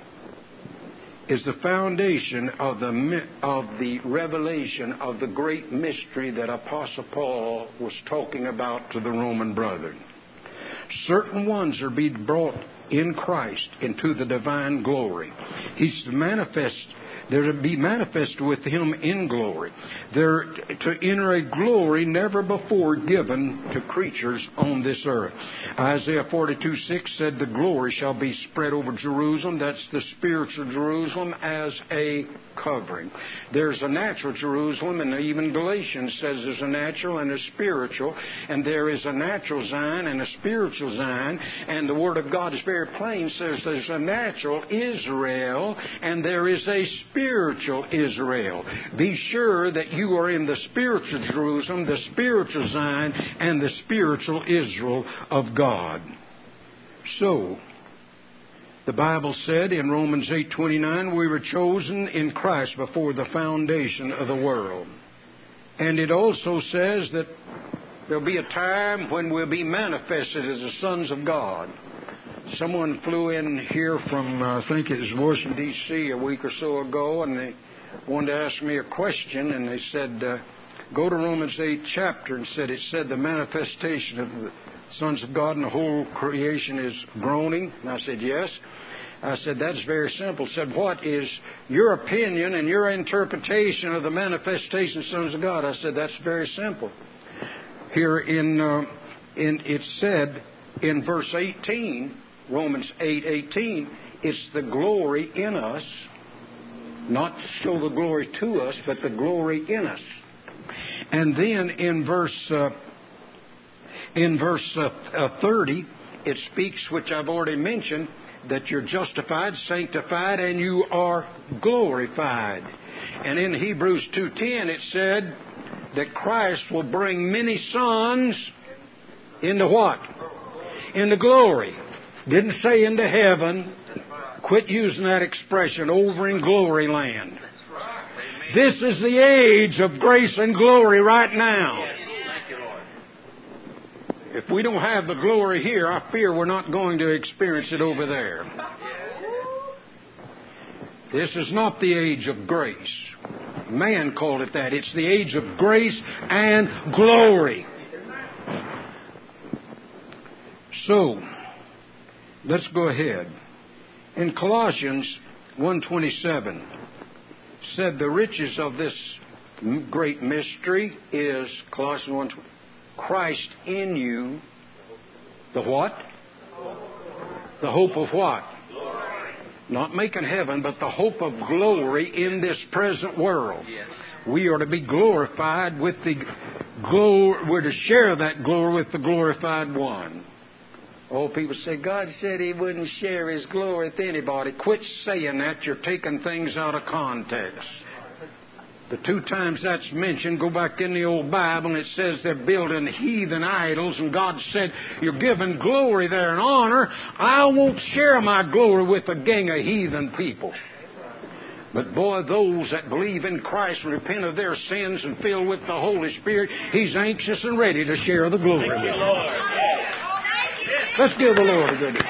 is the foundation of the of the revelation of the great mystery that Apostle Paul was talking about to the Roman brethren. Certain ones are being brought in Christ into the divine glory. He's to manifest, they're to be manifest with Him in glory. They're to enter a glory never before given to creatures on this earth. Isaiah forty-two six said, the glory shall be spread over Jerusalem. That's the spiritual Jerusalem as a covering. There's a natural Jerusalem, and even Galatians says there's a natural and a spiritual, and there is a natural Zion and a spiritual Zion, and the Word of God is very plain, says there's a natural Israel, and there is a spiritual Israel. Be sure that you are in the spiritual Jerusalem, the spiritual Zion, and the spiritual Israel of God. So, the Bible said in Romans eight twenty-nine, we were chosen in Christ before the foundation of the world. And it also says that there'll be a time when we'll be manifested as the sons of God. Someone flew in here from, uh, I think it was Washington, D C a week or so ago, and they wanted to ask me a question, and they said, uh, go to Romans eight chapter, and said, it said the manifestation of the sons of God and the whole creation is groaning. And I said, yes. I said, that's very simple. Said, what is your opinion and your interpretation of the manifestation of sons of God? I said, that's very simple. Here in, uh, in it said in verse eighteen, Romans eight eighteen, it's the glory in us, not to show the glory to us, but the glory in us. And then in verse uh, in verse uh, uh, thirty, it speaks, which I've already mentioned, that you're justified, sanctified, and you are glorified. And in Hebrews two ten, it said that Christ will bring many sons into what? Into glory. Didn't say into heaven. Quit using that expression, over in glory land. This is the age of grace and glory right now. If we don't have the glory here, I fear we're not going to experience it over there. This is not the age of grace. Man called it that. It's the age of grace and glory. So, let's go ahead. In Colossians one twenty-seven, said the riches of this great mystery is, Colossians one twenty, Christ in you, the what? The hope of what? Glory. Not making heaven, but the hope of glory in this present world. Yes. We are to be glorified with the glory. We're to share that glory with the glorified one. Oh, people say, God said He wouldn't share His glory with anybody. Quit saying that. You're taking things out of context. The two times that's mentioned, go back in the old Bible, and it says they're building heathen idols, and God said, you're giving glory there and honor. I won't share my glory with a gang of heathen people. But boy, those that believe in Christ and repent of their sins and filled with the Holy Spirit, He's anxious and ready to share the glory with them. Let's give the Lord a good hand.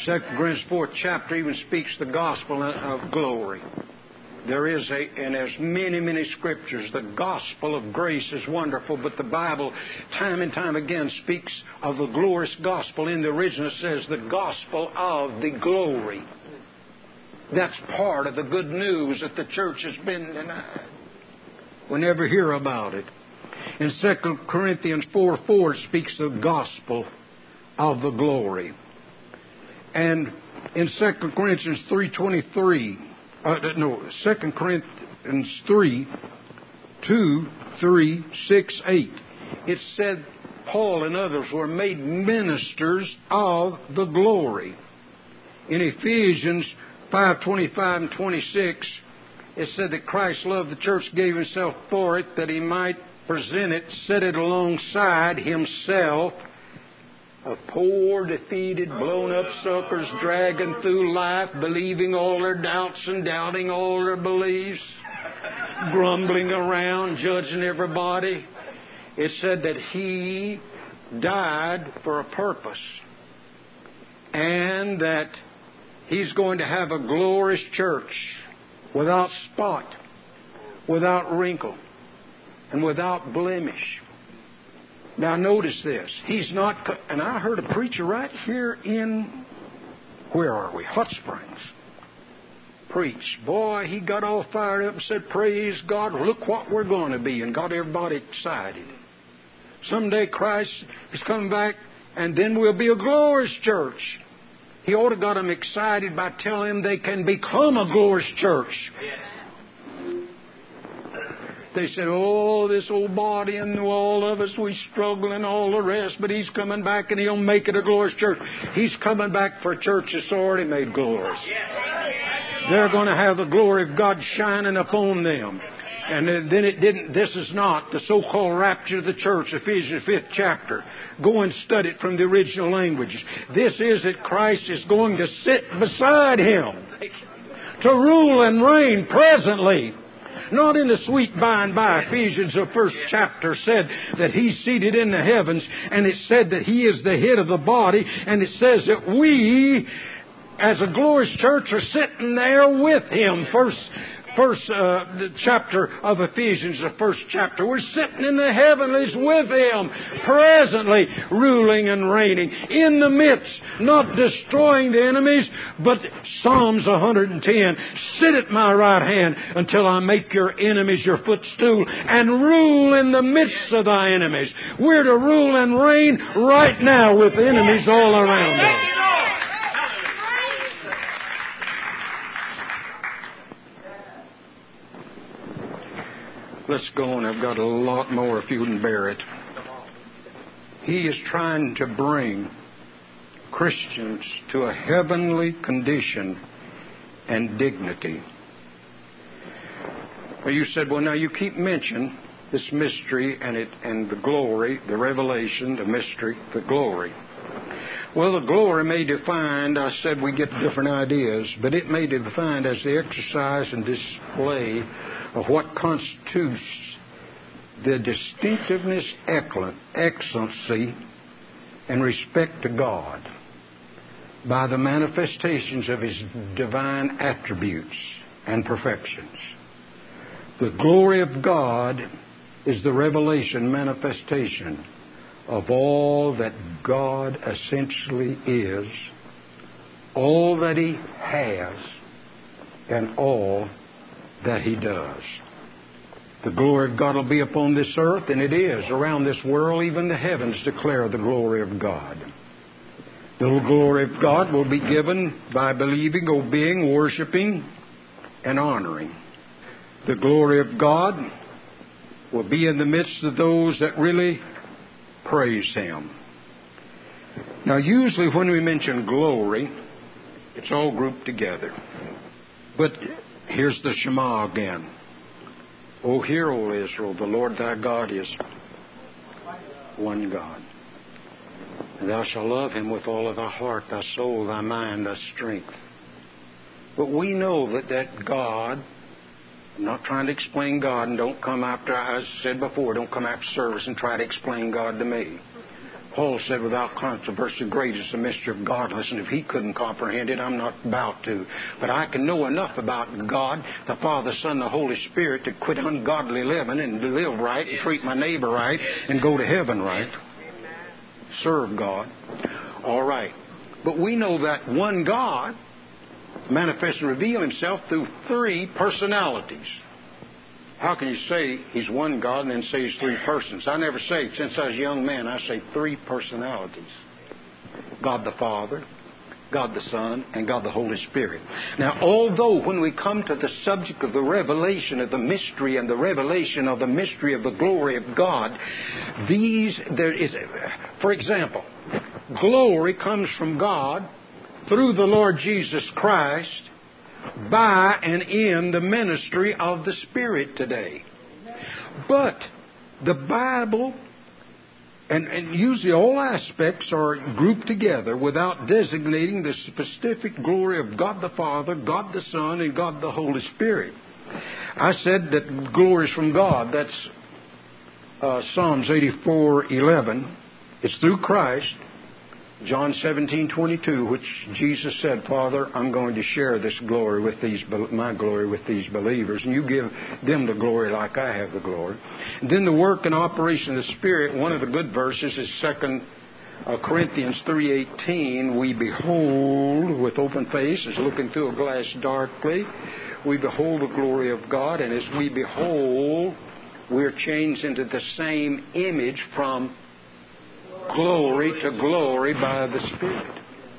Second Corinthians fourth chapter even speaks the gospel of glory. There is a, and there's many, many scriptures. The gospel of grace is wonderful, but the Bible time and time again speaks of the glorious gospel. In the original it says the gospel of the glory. That's part of the good news that the church has been denied. We never hear about it. In Second Corinthians four four it speaks of the gospel of the glory. And in Second Corinthians three twenty-three, uh, no, Second Corinthians three, two, three, six, eight, it said Paul and others were made ministers of the glory. In Ephesians five twenty-five and twenty-six, it said that Christ loved the church, gave Himself for it, that He might present it, set it alongside Himself, of poor, defeated, blown-up suckers dragging through life, believing all their doubts and doubting all their beliefs, grumbling around, judging everybody. It said that He died for a purpose, and that He's going to have a glorious church without spot, without wrinkle, and without blemish. Now notice this. He's not, and I heard a preacher right here in, where are we? Hot Springs. Preach. Boy, he got all fired up and said, praise God, look what we're going to be, and got everybody excited. Someday Christ is coming back, and then we'll be a glorious church. He ought to got them excited by telling them they can become a glorious church. Yes. They said, oh, this old body and all of us, we struggle and all the rest, but He's coming back and He'll make it a glorious church. He's coming back for a church that's already made glorious. They're going to have the glory of God shining upon them. And then it didn't, this is not the so-called rapture of the church, Ephesians fifth chapter. Go and study it from the original languages. This is that Christ is going to sit beside Him to rule and reign presently. Not in the sweet by and by. Ephesians, the first chapter, said that He's seated in the heavens, and it said that He is the head of the body, and it says that we, as a glorious church, are sitting there with Him. First First uh, the chapter of Ephesians, the first chapter. We're sitting in the heavenlies with Him, presently ruling and reigning in the midst, not destroying the enemies, but Psalms one hundred ten, sit at my right hand until I make your enemies your footstool, and rule in the midst of thy enemies. We're to rule and reign right now with enemies all around us. Let's go on. I've got a lot more if you can bear it. He is trying to bring Christians to a heavenly condition and dignity. Well, you said, well, now you keep mentioning this mystery and it and the glory, the revelation, the mystery, the glory. Well, the glory may be defined, I said we get different ideas, but it may be defined as the exercise and display of what constitutes the distinctiveness, excellency, and respect to God by the manifestations of His divine attributes and perfections. The glory of God is the revelation, manifestation of all that God essentially is, all that He has, and all that He does. The glory of God will be upon this earth, and it is around this world. Even the heavens declare the glory of God. The glory of God will be given by believing, obeying, worshiping, and honoring. The glory of God will be in the midst of those that really praise Him. Now, usually when we mention glory, it's all grouped together. But here's the Shema again. O hear, O Israel, the Lord thy God is one God. And thou shalt love Him with all of thy heart, thy soul, thy mind, thy strength. But we know that that God, I'm not trying to explain God, and don't come after, as I said before, don't come after service and try to explain God to me. Paul said, without controversy, great is the mystery of godliness, and if he couldn't comprehend it, I'm not about to. But I can know enough about God, the Father, Son, the Holy Spirit, to quit ungodly living and to live right and treat my neighbor right and go to heaven right. Serve God. All right. But we know that one God manifests and reveals himself through three personalities. How can you say he's one God and then say he's three persons? I never say, since I was a young man, I say three personalities. God the Father, God the Son, and God the Holy Spirit. Now, although when we come to the subject of the revelation of the mystery and the revelation of the mystery of the glory of God, these, there is, for example, glory comes from God through the Lord Jesus Christ by and in the ministry of the Spirit today. But the Bible, and, and usually all aspects are grouped together without designating the specific glory of God the Father, God the Son, and God the Holy Spirit. I said that glory is from God. That's uh, Psalms eighty-four eleven. It's through Christ. John seventeen twenty-two, which Jesus said, Father, I'm going to share this glory with these, my glory with these believers, and you give them the glory like I have the glory. And then the work and operation of the Spirit, one of the good verses is Second Corinthians three eighteen. We behold with open faces, looking through a glass darkly, we behold the glory of God, and as we behold, we're changed into the same image from glory to glory by the Spirit.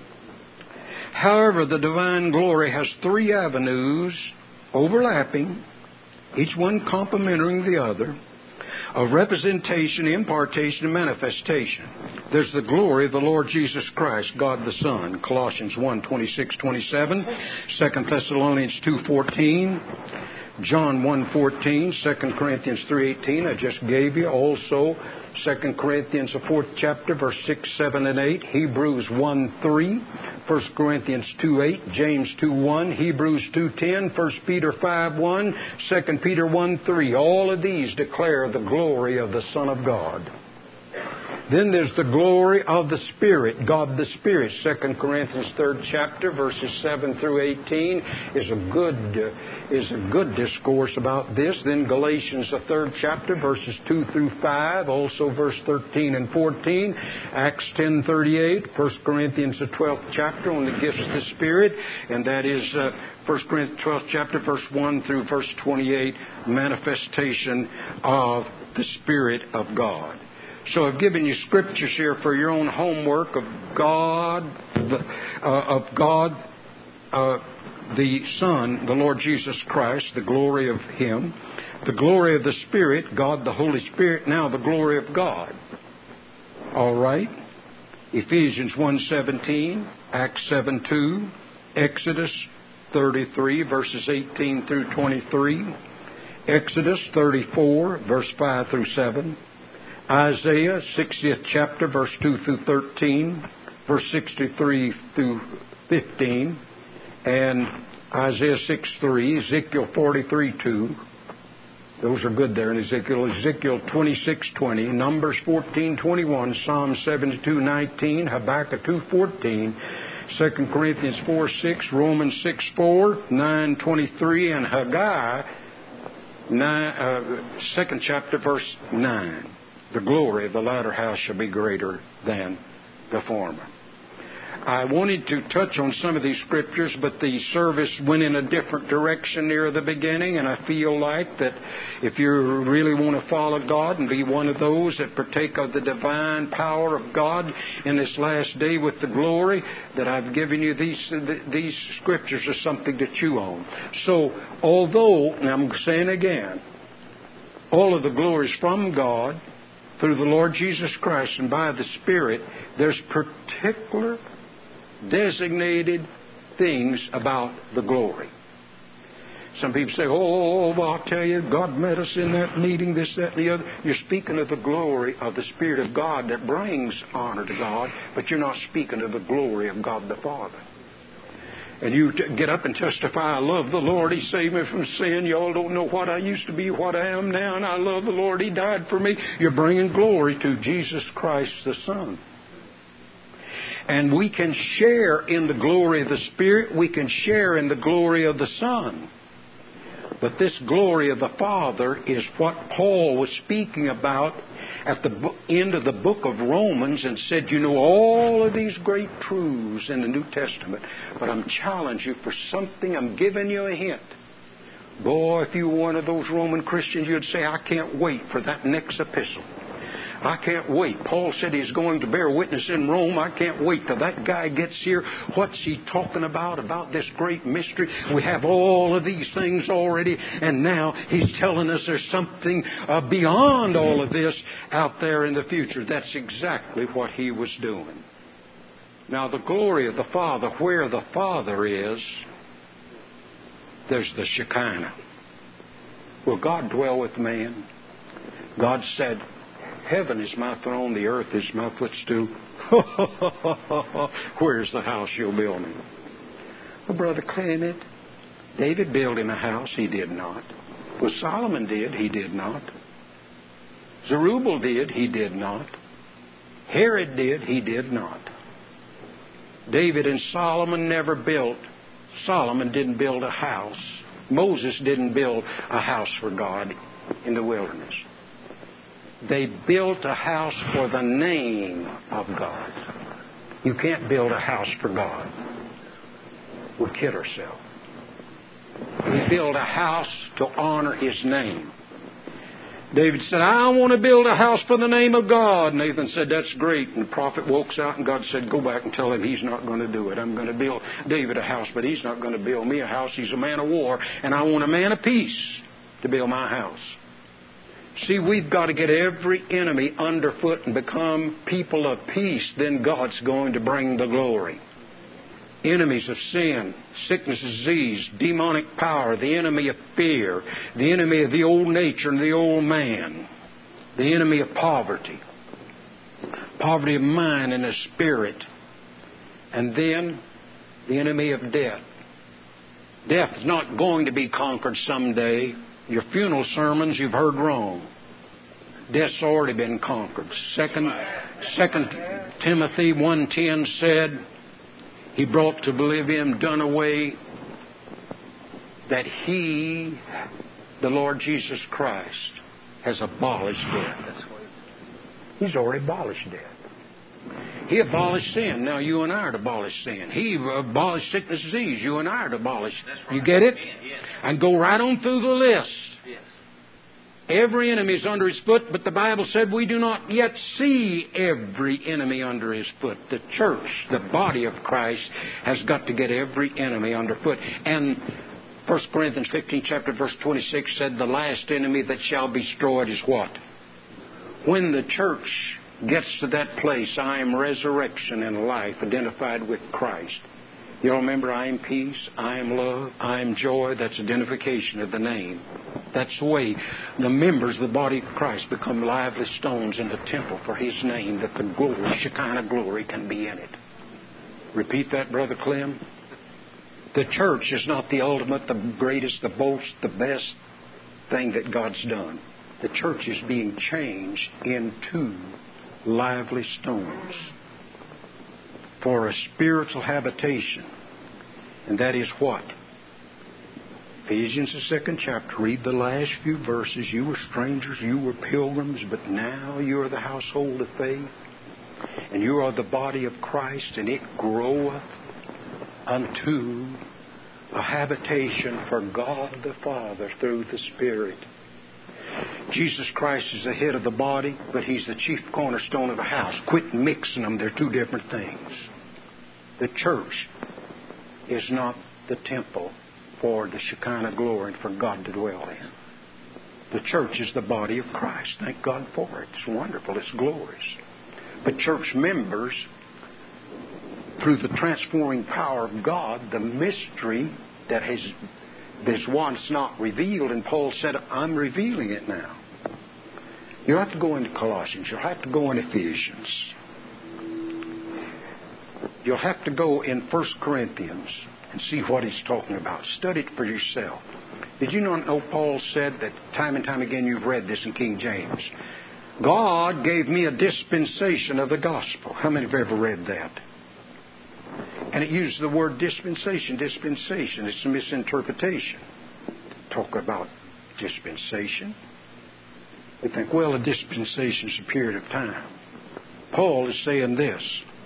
However, the divine glory has three avenues overlapping, each one complementing the other, of representation, impartation, and manifestation. There's the glory of the Lord Jesus Christ, God the Son, Colossians one twenty-six twenty-seven, Second Thessalonians two fourteen, John one fourteen, Second Corinthians three eighteen, I just gave you. Also, Second Corinthians, the fourth chapter, verse six, seven, and eight. Hebrews one three. First Corinthians two eight. James two one. Hebrews two ten. First Peter five one. Second Peter one three. All of these declare the glory of the Son of God. Then there's the glory of the Spirit, God the Spirit. Second Corinthians third chapter, verses seven through eighteen is a good uh, is a good discourse about this. Then Galatians the third chapter, verses two through five, also verse thirteen and fourteen. Acts ten thirty-eight. First Corinthians the twelfth chapter on the gifts of the Spirit, and that is uh, First Corinthians twelfth chapter, verse one through verse twenty-eight, manifestation of the Spirit of God. So I've given you scriptures here for your own homework of God, the, uh, of God, uh, the Son, the Lord Jesus Christ, the glory of Him, the glory of the Spirit, God the Holy Spirit, now the glory of God. All right? Ephesians one seventeen, Acts seven two, Exodus thirty-three, verses eighteen through twenty-three, Exodus thirty-four, verse five through seven, Isaiah sixtieth chapter, verse two through thirteen, verse sixty-three through fifteen, and Isaiah six three, Ezekiel forty-three two. Those are good there in Ezekiel. Ezekiel twenty-six twenty, Numbers fourteen twenty-one, Psalm seventy-two nineteen, Habakkuk two fourteen, Second Corinthians four six, Romans six four, nine twenty-three, and Haggai nine, uh, second chapter, verse nine. The glory of the latter house shall be greater than the former. I wanted to touch on some of these scriptures, but the service went in a different direction near the beginning, and I feel like that if you really want to follow God and be one of those that partake of the divine power of God in this last day with the glory, that I've given you these these scriptures are something to chew on. So, although, and I'm saying again, all of the glory is from God, through the Lord Jesus Christ and by the Spirit, there's particular designated things about the glory. Some people say, oh, well, I'll tell you, God met us in that meeting, this, that, and the other. You're speaking of the glory of the Spirit of God that brings honor to God, but you're not speaking of the glory of God the Father. And you t- get up and testify, I love the Lord. He saved me from sin. Y'all don't know what I used to be, what I am now, and I love the Lord. He died for me. You're bringing glory to Jesus Christ the Son. And we can share in the glory of the Spirit. We can share in the glory of the Son. But this glory of the Father is what Paul was speaking about at the end of the book of Romans, and said, you know all of these great truths in the New Testament, but I'm challenging you for something. I'm giving you a hint. Boy, if you were one of those Roman Christians, you'd say, I can't wait for that next epistle. I can't wait. Paul said he's going to bear witness in Rome. I can't wait till that guy gets here. What's he talking about, about this great mystery? We have all of these things already, and now he's telling us there's something uh, beyond all of this out there in the future. That's exactly what he was doing. Now, the glory of the Father, where the Father is, there's the Shekinah. Will God dwell with man? God said, heaven is my throne, the earth is my footstool. Where's the house you'll build me? Well, Brother Clement, David built him a house. He did not. Well, Solomon did. He did not. Zerubbabel did. He did not. Herod did. He did not. David and Solomon never built. Solomon didn't build a house. Moses didn't build a house for God in the wilderness. They built a house for the name of God. You can't build a house for God. We'll kid ourselves. We build a house to honor His name. David said, I want to build a house for the name of God. Nathan said, that's great. And the prophet walks out and God said, go back and tell him he's not going to do it. I'm going to build David a house, but he's not going to build me a house. He's a man of war, and I want a man of peace to build my house. See, we've got to get every enemy underfoot and become people of peace. Then God's going to bring the glory. Enemies of sin, sickness, disease, demonic power, the enemy of fear, the enemy of the old nature and the old man, the enemy of poverty, poverty of mind and of spirit, and then the enemy of death. Death is not going to be conquered someday. Your funeral sermons you've heard wrong. Death's already been conquered. Second, Second Timothy one ten said, He brought to oblivion, done away, that He, the Lord Jesus Christ, has abolished death. He's already abolished death. He abolished sin. Now you and I are to abolish sin. He abolished sickness, disease. You and I are to abolish. You get it? And go right on through the list. Every enemy is under His foot, but the Bible said we do not yet see every enemy under His foot. The church, the body of Christ, has got to get every enemy underfoot. And First Corinthians fifteen, chapter verse twenty-six said the last enemy that shall be destroyed is what? When the church gets to that place, I am resurrection and life, identified with Christ. You all remember, I am peace, I am love, I am joy. That's identification of the name. That's the way the members of the body of Christ become lively stones in the temple for His name, that the glory, Shekinah glory, can be in it. Repeat that, Brother Clem. The church is not the ultimate, the greatest, the most, the best thing that God's done. The church is being changed into lively stones for a spiritual habitation. And that is what? Ephesians, the second chapter. Read the last few verses. You were strangers, you were pilgrims, but now you are the household of faith. And you are the body of Christ, and it groweth unto a habitation for God the Father through the Spirit. Jesus Christ is the head of the body, but He's the chief cornerstone of the house. Quit mixing them. They're two different things. The church is not the temple for the Shekinah glory and for God to dwell in. The church is the body of Christ. Thank God for it. It's wonderful. It's glorious. But church members, through the transforming power of God, the mystery that has There's one that's not revealed, and Paul said, I'm revealing it now. You'll have to go into Colossians. You'll have to go into Ephesians. You'll have to go in First Corinthians and see what he's talking about. Study it for yourself. Did you not know Paul said that time and time again, you've read this in King James, God gave me a dispensation of the gospel. How many have ever read that? And it uses the word dispensation, dispensation. It's a misinterpretation. Talk about dispensation. We think, well, a dispensation is a period of time. Paul is saying this.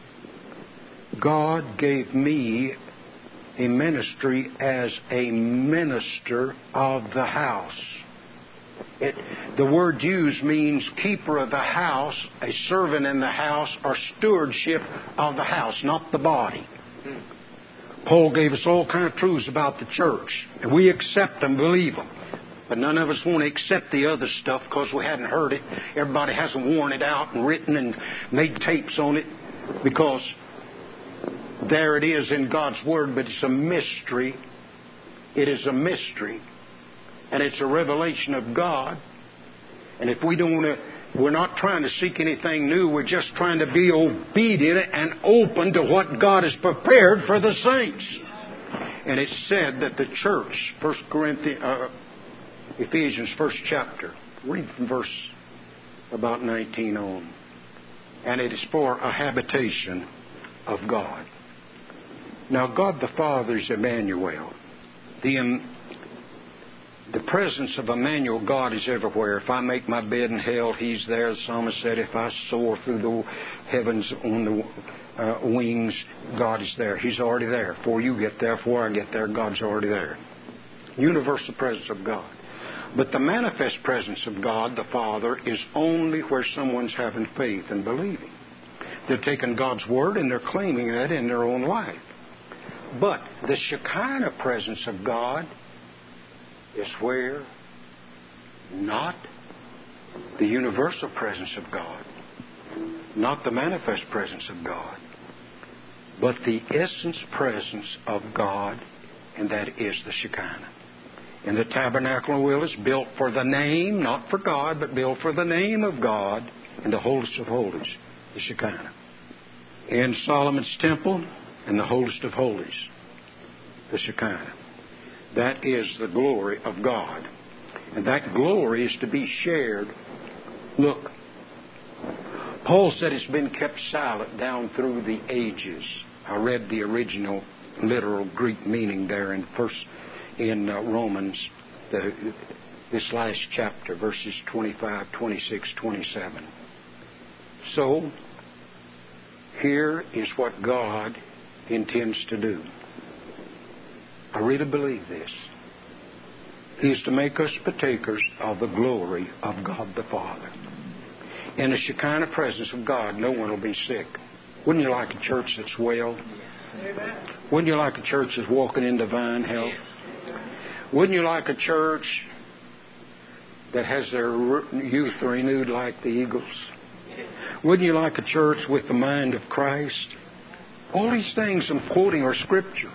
God gave me a ministry as a minister of the house. It, the word used means keeper of the house, a servant in the house, or stewardship of the house, not the body. Paul gave us all kind of truths about the church, and we accept them, believe them. But none of us want to accept the other stuff because we hadn't heard it. Everybody hasn't worn it out and written and made tapes on it, because there it is in God's Word, but it's a mystery. It is a mystery. And it's a revelation of God. And if we don't want to, we're not trying to seek anything new. We're just trying to be obedient and open to what God has prepared for the saints. And it's said that the church, First Corinthians, uh, Ephesians first chapter, read from verse about nineteen on. And it is for a habitation of God. Now, God the Father is Emmanuel. The um, The presence of Emmanuel, God, is everywhere. If I make my bed in hell, He's there. The psalmist said, if I soar through the heavens on the uh, wings, God is there. He's already there. Before you get there, before I get there, God's already there. Universal presence of God. But the manifest presence of God, the Father, is only where someone's having faith and believing. They're taking God's Word and they're claiming that in their own life. But the Shekinah presence of God is where not the universal presence of God, not the manifest presence of God, but the essence presence of God, and that is the Shekinah. And the tabernacle will is built for the name, not for God, but built for the name of God, and the holiest of holies, the Shekinah. In Solomon's temple, and the holiest of holies, the Shekinah. That is the glory of God. And that glory is to be shared. Look, Paul said it's been kept silent down through the ages. I read the original literal Greek meaning there in first in uh, Romans, the, this last chapter, verses twenty-five, twenty-six, twenty-seven. So, here is what God intends to do. I really believe this. He is to make us partakers of the glory of God the Father. In the Shekinah presence of God, no one will be sick. Wouldn't you like a church that's well? Wouldn't you like a church that's walking in divine health? Wouldn't you like a church that has their youth renewed like the eagles? Wouldn't you like a church with the mind of Christ? All these things I'm quoting are Scripture.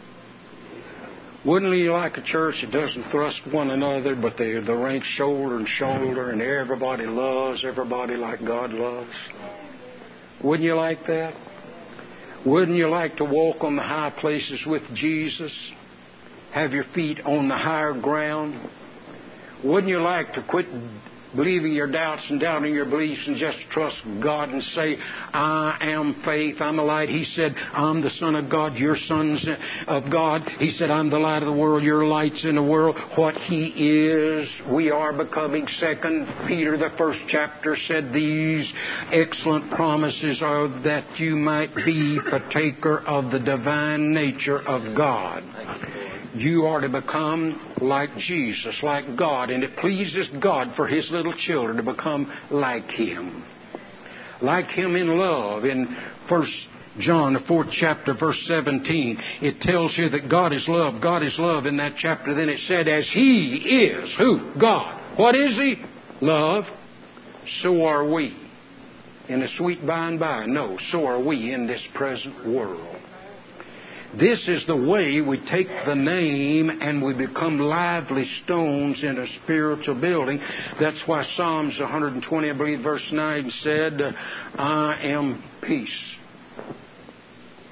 Wouldn't you like a church that doesn't thrust one another, but they, they rank shoulder and shoulder, and everybody loves everybody like God loves? Wouldn't you like that? Wouldn't you like to walk on the high places with Jesus? Have your feet on the higher ground? Wouldn't you like to quit believing your doubts and doubting your beliefs and just trust God and say, I am faith, I'm a light. He said, I'm the Son of God, you're sons of God. He said, I'm the light of the world, you're lights in the world. What He is, we are becoming. Second Peter, the first chapter, said these excellent promises are that you might be partaker of the divine nature of God. You are to become like Jesus, like God, and it pleases God for His little children to become like Him. Like Him in love. In First John, the fourth chapter, verse seventeen, it tells you that God is love. God is love in that chapter. Then it said, as He is, who? God. What is He? Love. So are we. In the sweet by and by. No, so are we in this present world. This is the way we take the name and we become lively stones in a spiritual building. That's why Psalms one twenty, I believe, verse nine said, I am peace.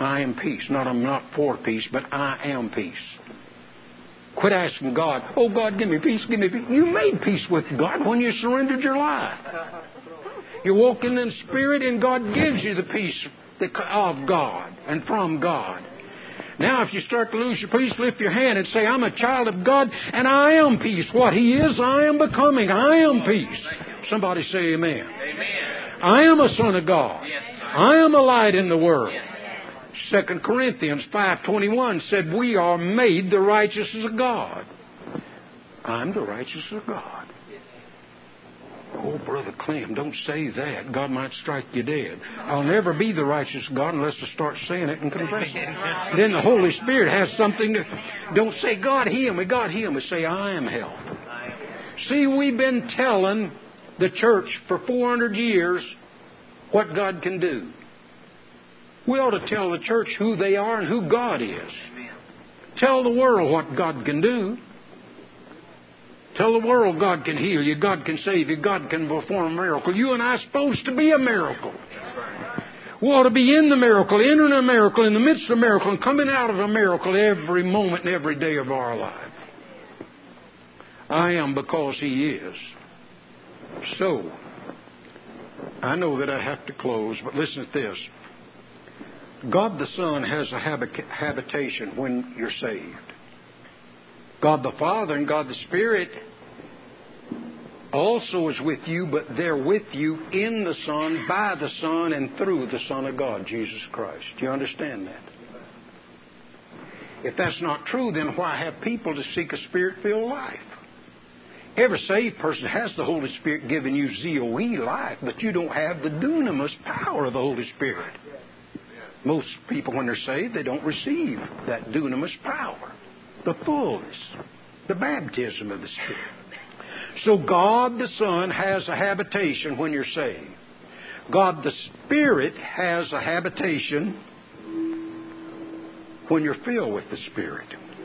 I am peace. Not I'm not for peace, but I am peace. Quit asking God, oh, God, give me peace, give me peace. You made peace with God when you surrendered your life. You're walking in the Spirit, and God gives you the peace of God and from God. Now, if you start to lose your peace, lift your hand and say, I'm a child of God, and I am peace. What He is, I am becoming. I am peace. Somebody say amen. Amen. I am a son of God. I am a light in the world. Second Corinthians five twenty-one said, we are made the righteousness of God. I'm the righteousness of God. Oh, Brother Clem, don't say that. God might strike you dead. I'll never be the righteous of God unless I start saying it and confessing it. Then the Holy Spirit has something to... Don't say, God heal me, God heal me. Say, I am health. See, we've been telling the church for four hundred years what God can do. We ought to tell the church who they are and who God is. Tell the world what God can do. Tell the world God can heal you, God can save you, God can perform a miracle. You and I are supposed to be a miracle. We ought to be in the miracle, entering a miracle, in the midst of a miracle, and coming out of a miracle every moment and every day of our life. I am because He is. So, I know that I have to close, but listen to this. God the Son has a habit- habitation when you're saved. God the Father and God the Spirit also is with you, but they're with you in the Son, by the Son, and through the Son of God, Jesus Christ. Do you understand that? If that's not true, then why have people to seek a Spirit-filled life? Every saved person has the Holy Spirit giving you Z O E life, but you don't have the dunamis power of the Holy Spirit. Most people, when they're saved, they don't receive that dunamis power. The fullness, the baptism of the Spirit. So God the Son has a habitation when you're saved. God the Spirit has a habitation when you're filled with the Spirit.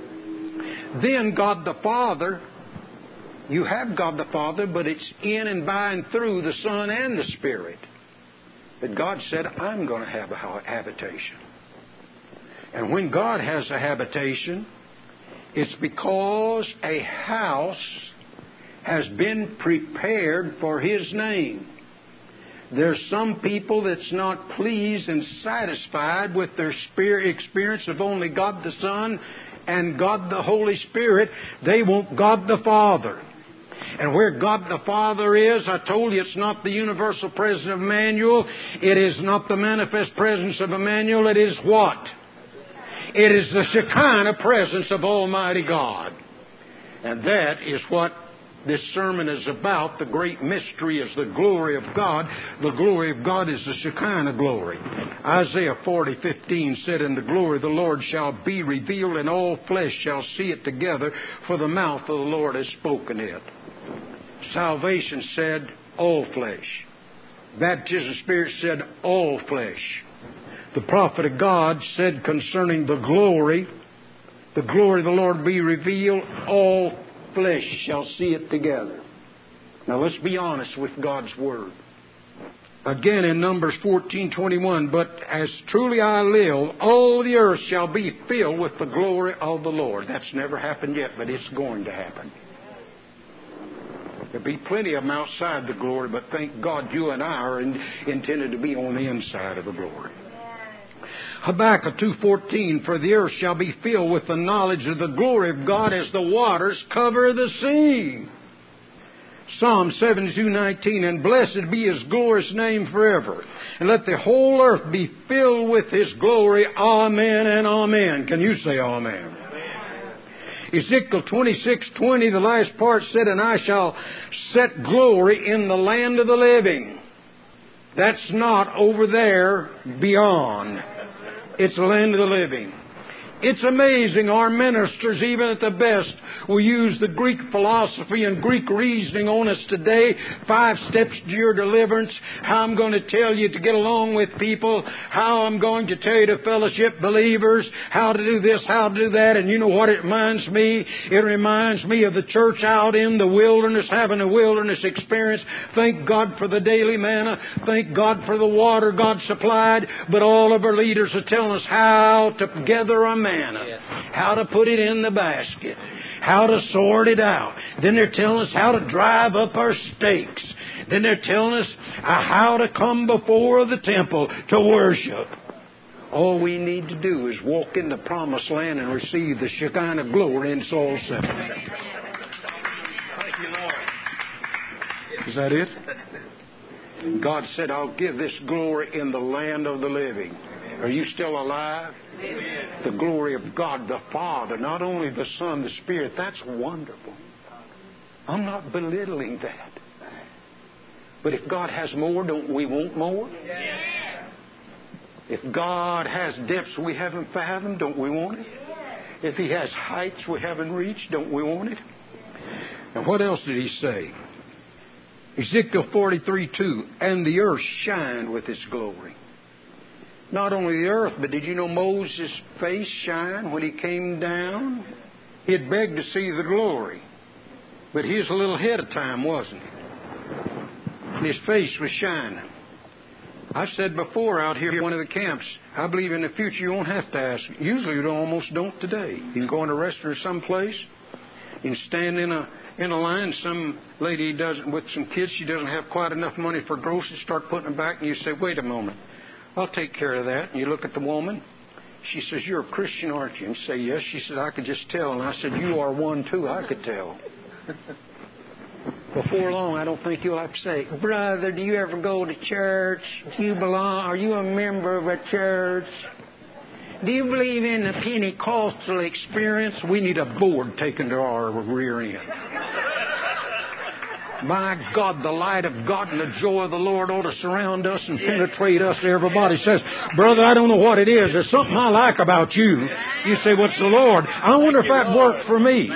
Then God the Father, you have God the Father, but it's in and by and through the Son and the Spirit that God said, I'm going to have a habitation. And when God has a habitation, it's because a house has been prepared for His name. There's some people that's not pleased and satisfied with their spirit experience of only God the Son and God the Holy Spirit. They want God the Father. And where God the Father is, I told you it's not the universal presence of Emmanuel. It is not the manifest presence of Emmanuel. It is what? It is the Shekinah presence of Almighty God. And that is what this sermon is about. The great mystery is the glory of God. The glory of God is the Shekinah glory. Isaiah forty fifteen said, and the glory of the Lord shall be revealed, and all flesh shall see it together, for the mouth of the Lord has spoken it. Salvation said, all flesh. Baptism of Spirit said, all flesh. The prophet of God said concerning the glory, the glory of the Lord be revealed, all flesh shall see it together. Now let's be honest with God's Word. Again in Numbers fourteen twenty-one, but as truly I live, all the earth shall be filled with the glory of the Lord. That's never happened yet, but it's going to happen. There'll be plenty of them outside the glory, but thank God you and I are in, intended to be on the inside of the glory. Habakkuk two fourteen, for the earth shall be filled with the knowledge of the glory of God as the waters cover the sea. Psalm seventy-two nineteen, and blessed be His glorious name forever, and let the whole earth be filled with His glory. Amen and amen. Can you say amen? Ezekiel twenty-six twenty, the last part said, and I shall set glory in the land of the living. That's not over there beyond. It's the land of the living. It's amazing our ministers, even at the best, will use the Greek philosophy and Greek reasoning on us today. Five steps to your deliverance. How I'm going to tell you to get along with people. How I'm going to tell you to fellowship believers. How to do this, how to do that. And you know what it reminds me? It reminds me of the church out in the wilderness, having a wilderness experience. Thank God for the daily manna. Thank God for the water God supplied. But all of our leaders are telling us how to gather a manna, how to put it in the basket, how to sort it out. Then they're telling us how to drive up our stakes. Then they're telling us how to come before the temple to worship. All we need to do is walk in the promised land and receive the Shekinah glory in Psalm seven. Thank you, Lord. Is that it? God said, I'll give this glory in the land of the living. Are you still alive? Amen. The glory of God the Father, not only the Son, the Spirit. That's wonderful. I'm not belittling that. But if God has more, don't we want more? Yes. If God has depths we haven't fathomed, don't we want it? If He has heights we haven't reached, don't we want it? And what else did He say? Ezekiel forty-three two, and the earth shined with its glory. Not only the earth, but did you know Moses' face shined when he came down? He had begged to see the glory. But he was a little ahead of time, wasn't he? And his face was shining. I've said before out here at one of the camps, I believe in the future you won't have to ask. Usually you almost don't today. You can go in a restaurant someplace, you can stand in a in a line, some lady doesn't with some kids, she doesn't have quite enough money for groceries, start putting them back, and you say, wait a moment, I'll take care of that. And you look at the woman, she says, you're a Christian, aren't you? And you say, yes. She said, I could just tell. And I said, you are one too, I could tell. Before long, I don't think you'll have to say, brother, do you ever go to church? Do you belong? Are you a member of a church? Do you believe in the Pentecostal experience? We need a board taken to our rear end. My God, the light of God and the joy of the Lord ought to surround us and penetrate us. Everybody says, brother, I don't know what it is. There's something I like about you. You say, what's the Lord? I wonder if that worked for me.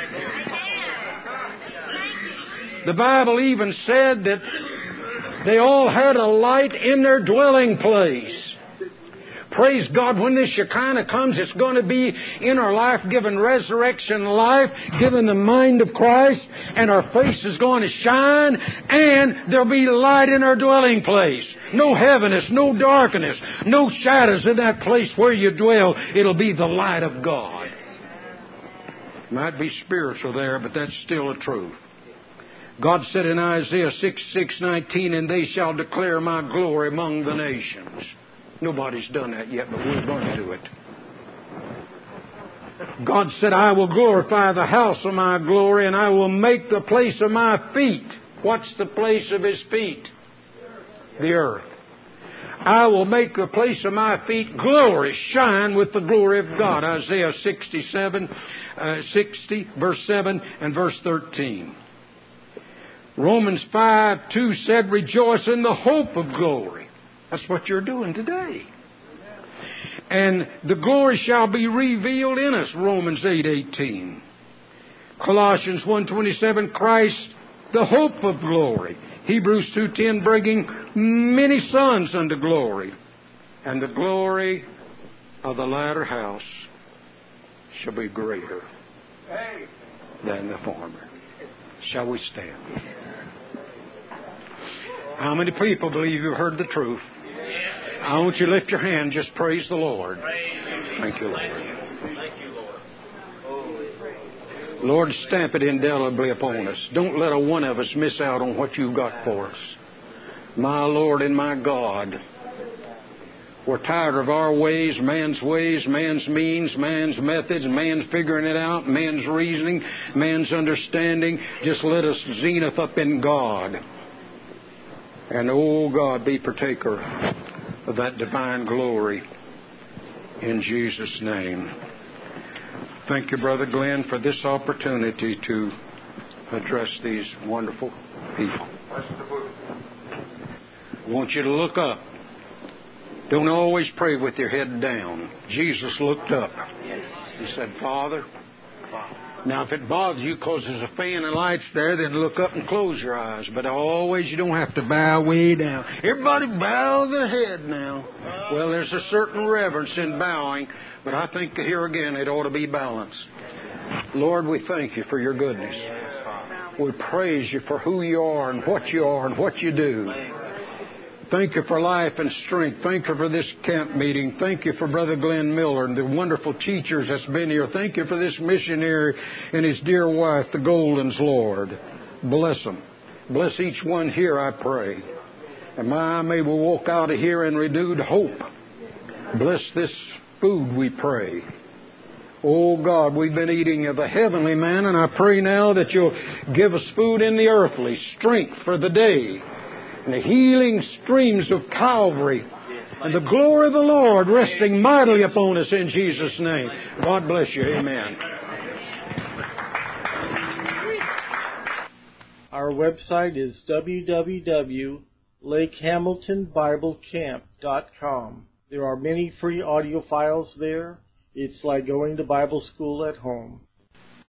The Bible even said that they all had a light in their dwelling place. Praise God, when this Shekinah comes, it's going to be in our life, given resurrection life, given the mind of Christ, and our face is going to shine, and there'll be light in our dwelling place. No heaviness, no darkness, no shadows in that place where you dwell. It'll be the light of God. Might be spiritual there, but that's still a truth. God said in Isaiah sixty-six nineteen, and they shall declare my glory among the nations. Nobody's done that yet, but we're going to do it. God said, I will glorify the house of my glory, and I will make the place of my feet. What's the place of His feet? The earth. I will make the place of my feet glory, shine with the glory of God. Isaiah sixty-seven, uh, sixty, verse seven and verse thirteen. Romans five two said, rejoice in the hope of glory. That's what you're doing today. And the glory shall be revealed in us, Romans eight eighteen. Colossians one twenty-seven, Christ, the hope of glory. Hebrews two ten, bringing many sons unto glory. And the glory of the latter house shall be greater than the former. Shall we stand? How many people believe you've heard the truth? I want you to lift your hand. Just praise the Lord. Thank you, Lord. Lord, stamp it indelibly upon us. Don't let a one of us miss out on what you've got for us. My Lord and my God, we're tired of our ways, man's ways, man's means, man's methods, man's figuring it out, man's reasoning, man's understanding. Just let us zenith up in God. And, oh God, be partaker of that divine glory in Jesus' name. Thank you, Brother Glenn, for this opportunity to address these wonderful people. I want you to look up. Don't always pray with your head down. Jesus looked up and said, Father. Now, if it bothers you because there's a fan and lights there, then look up and close your eyes. But always, you don't have to bow way down. Everybody bow their head now. Well, there's a certain reverence in bowing, but I think here again it ought to be balanced. Lord, we thank you for your goodness. We praise you for who you are and what you are and what you do. Thank you for life and strength. Thank you for this camp meeting. Thank you for Brother Glenn Miller and the wonderful teachers that's been here. Thank you for this missionary and his dear wife, the Goldens, Lord. Bless them. Bless each one here, I pray. And my, may we walk out of here in renewed hope. Bless this food, we pray. Oh, God, we've been eating of the heavenly man, and I pray now that you'll give us food in the earthly, strength for the day, and the healing streams of Calvary, and the glory of the Lord resting mightily upon us in Jesus' name. God bless you. Amen. Our website is w w w dot lake hamilton bible camp dot com. There are many free audio files there. It's like going to Bible school at home.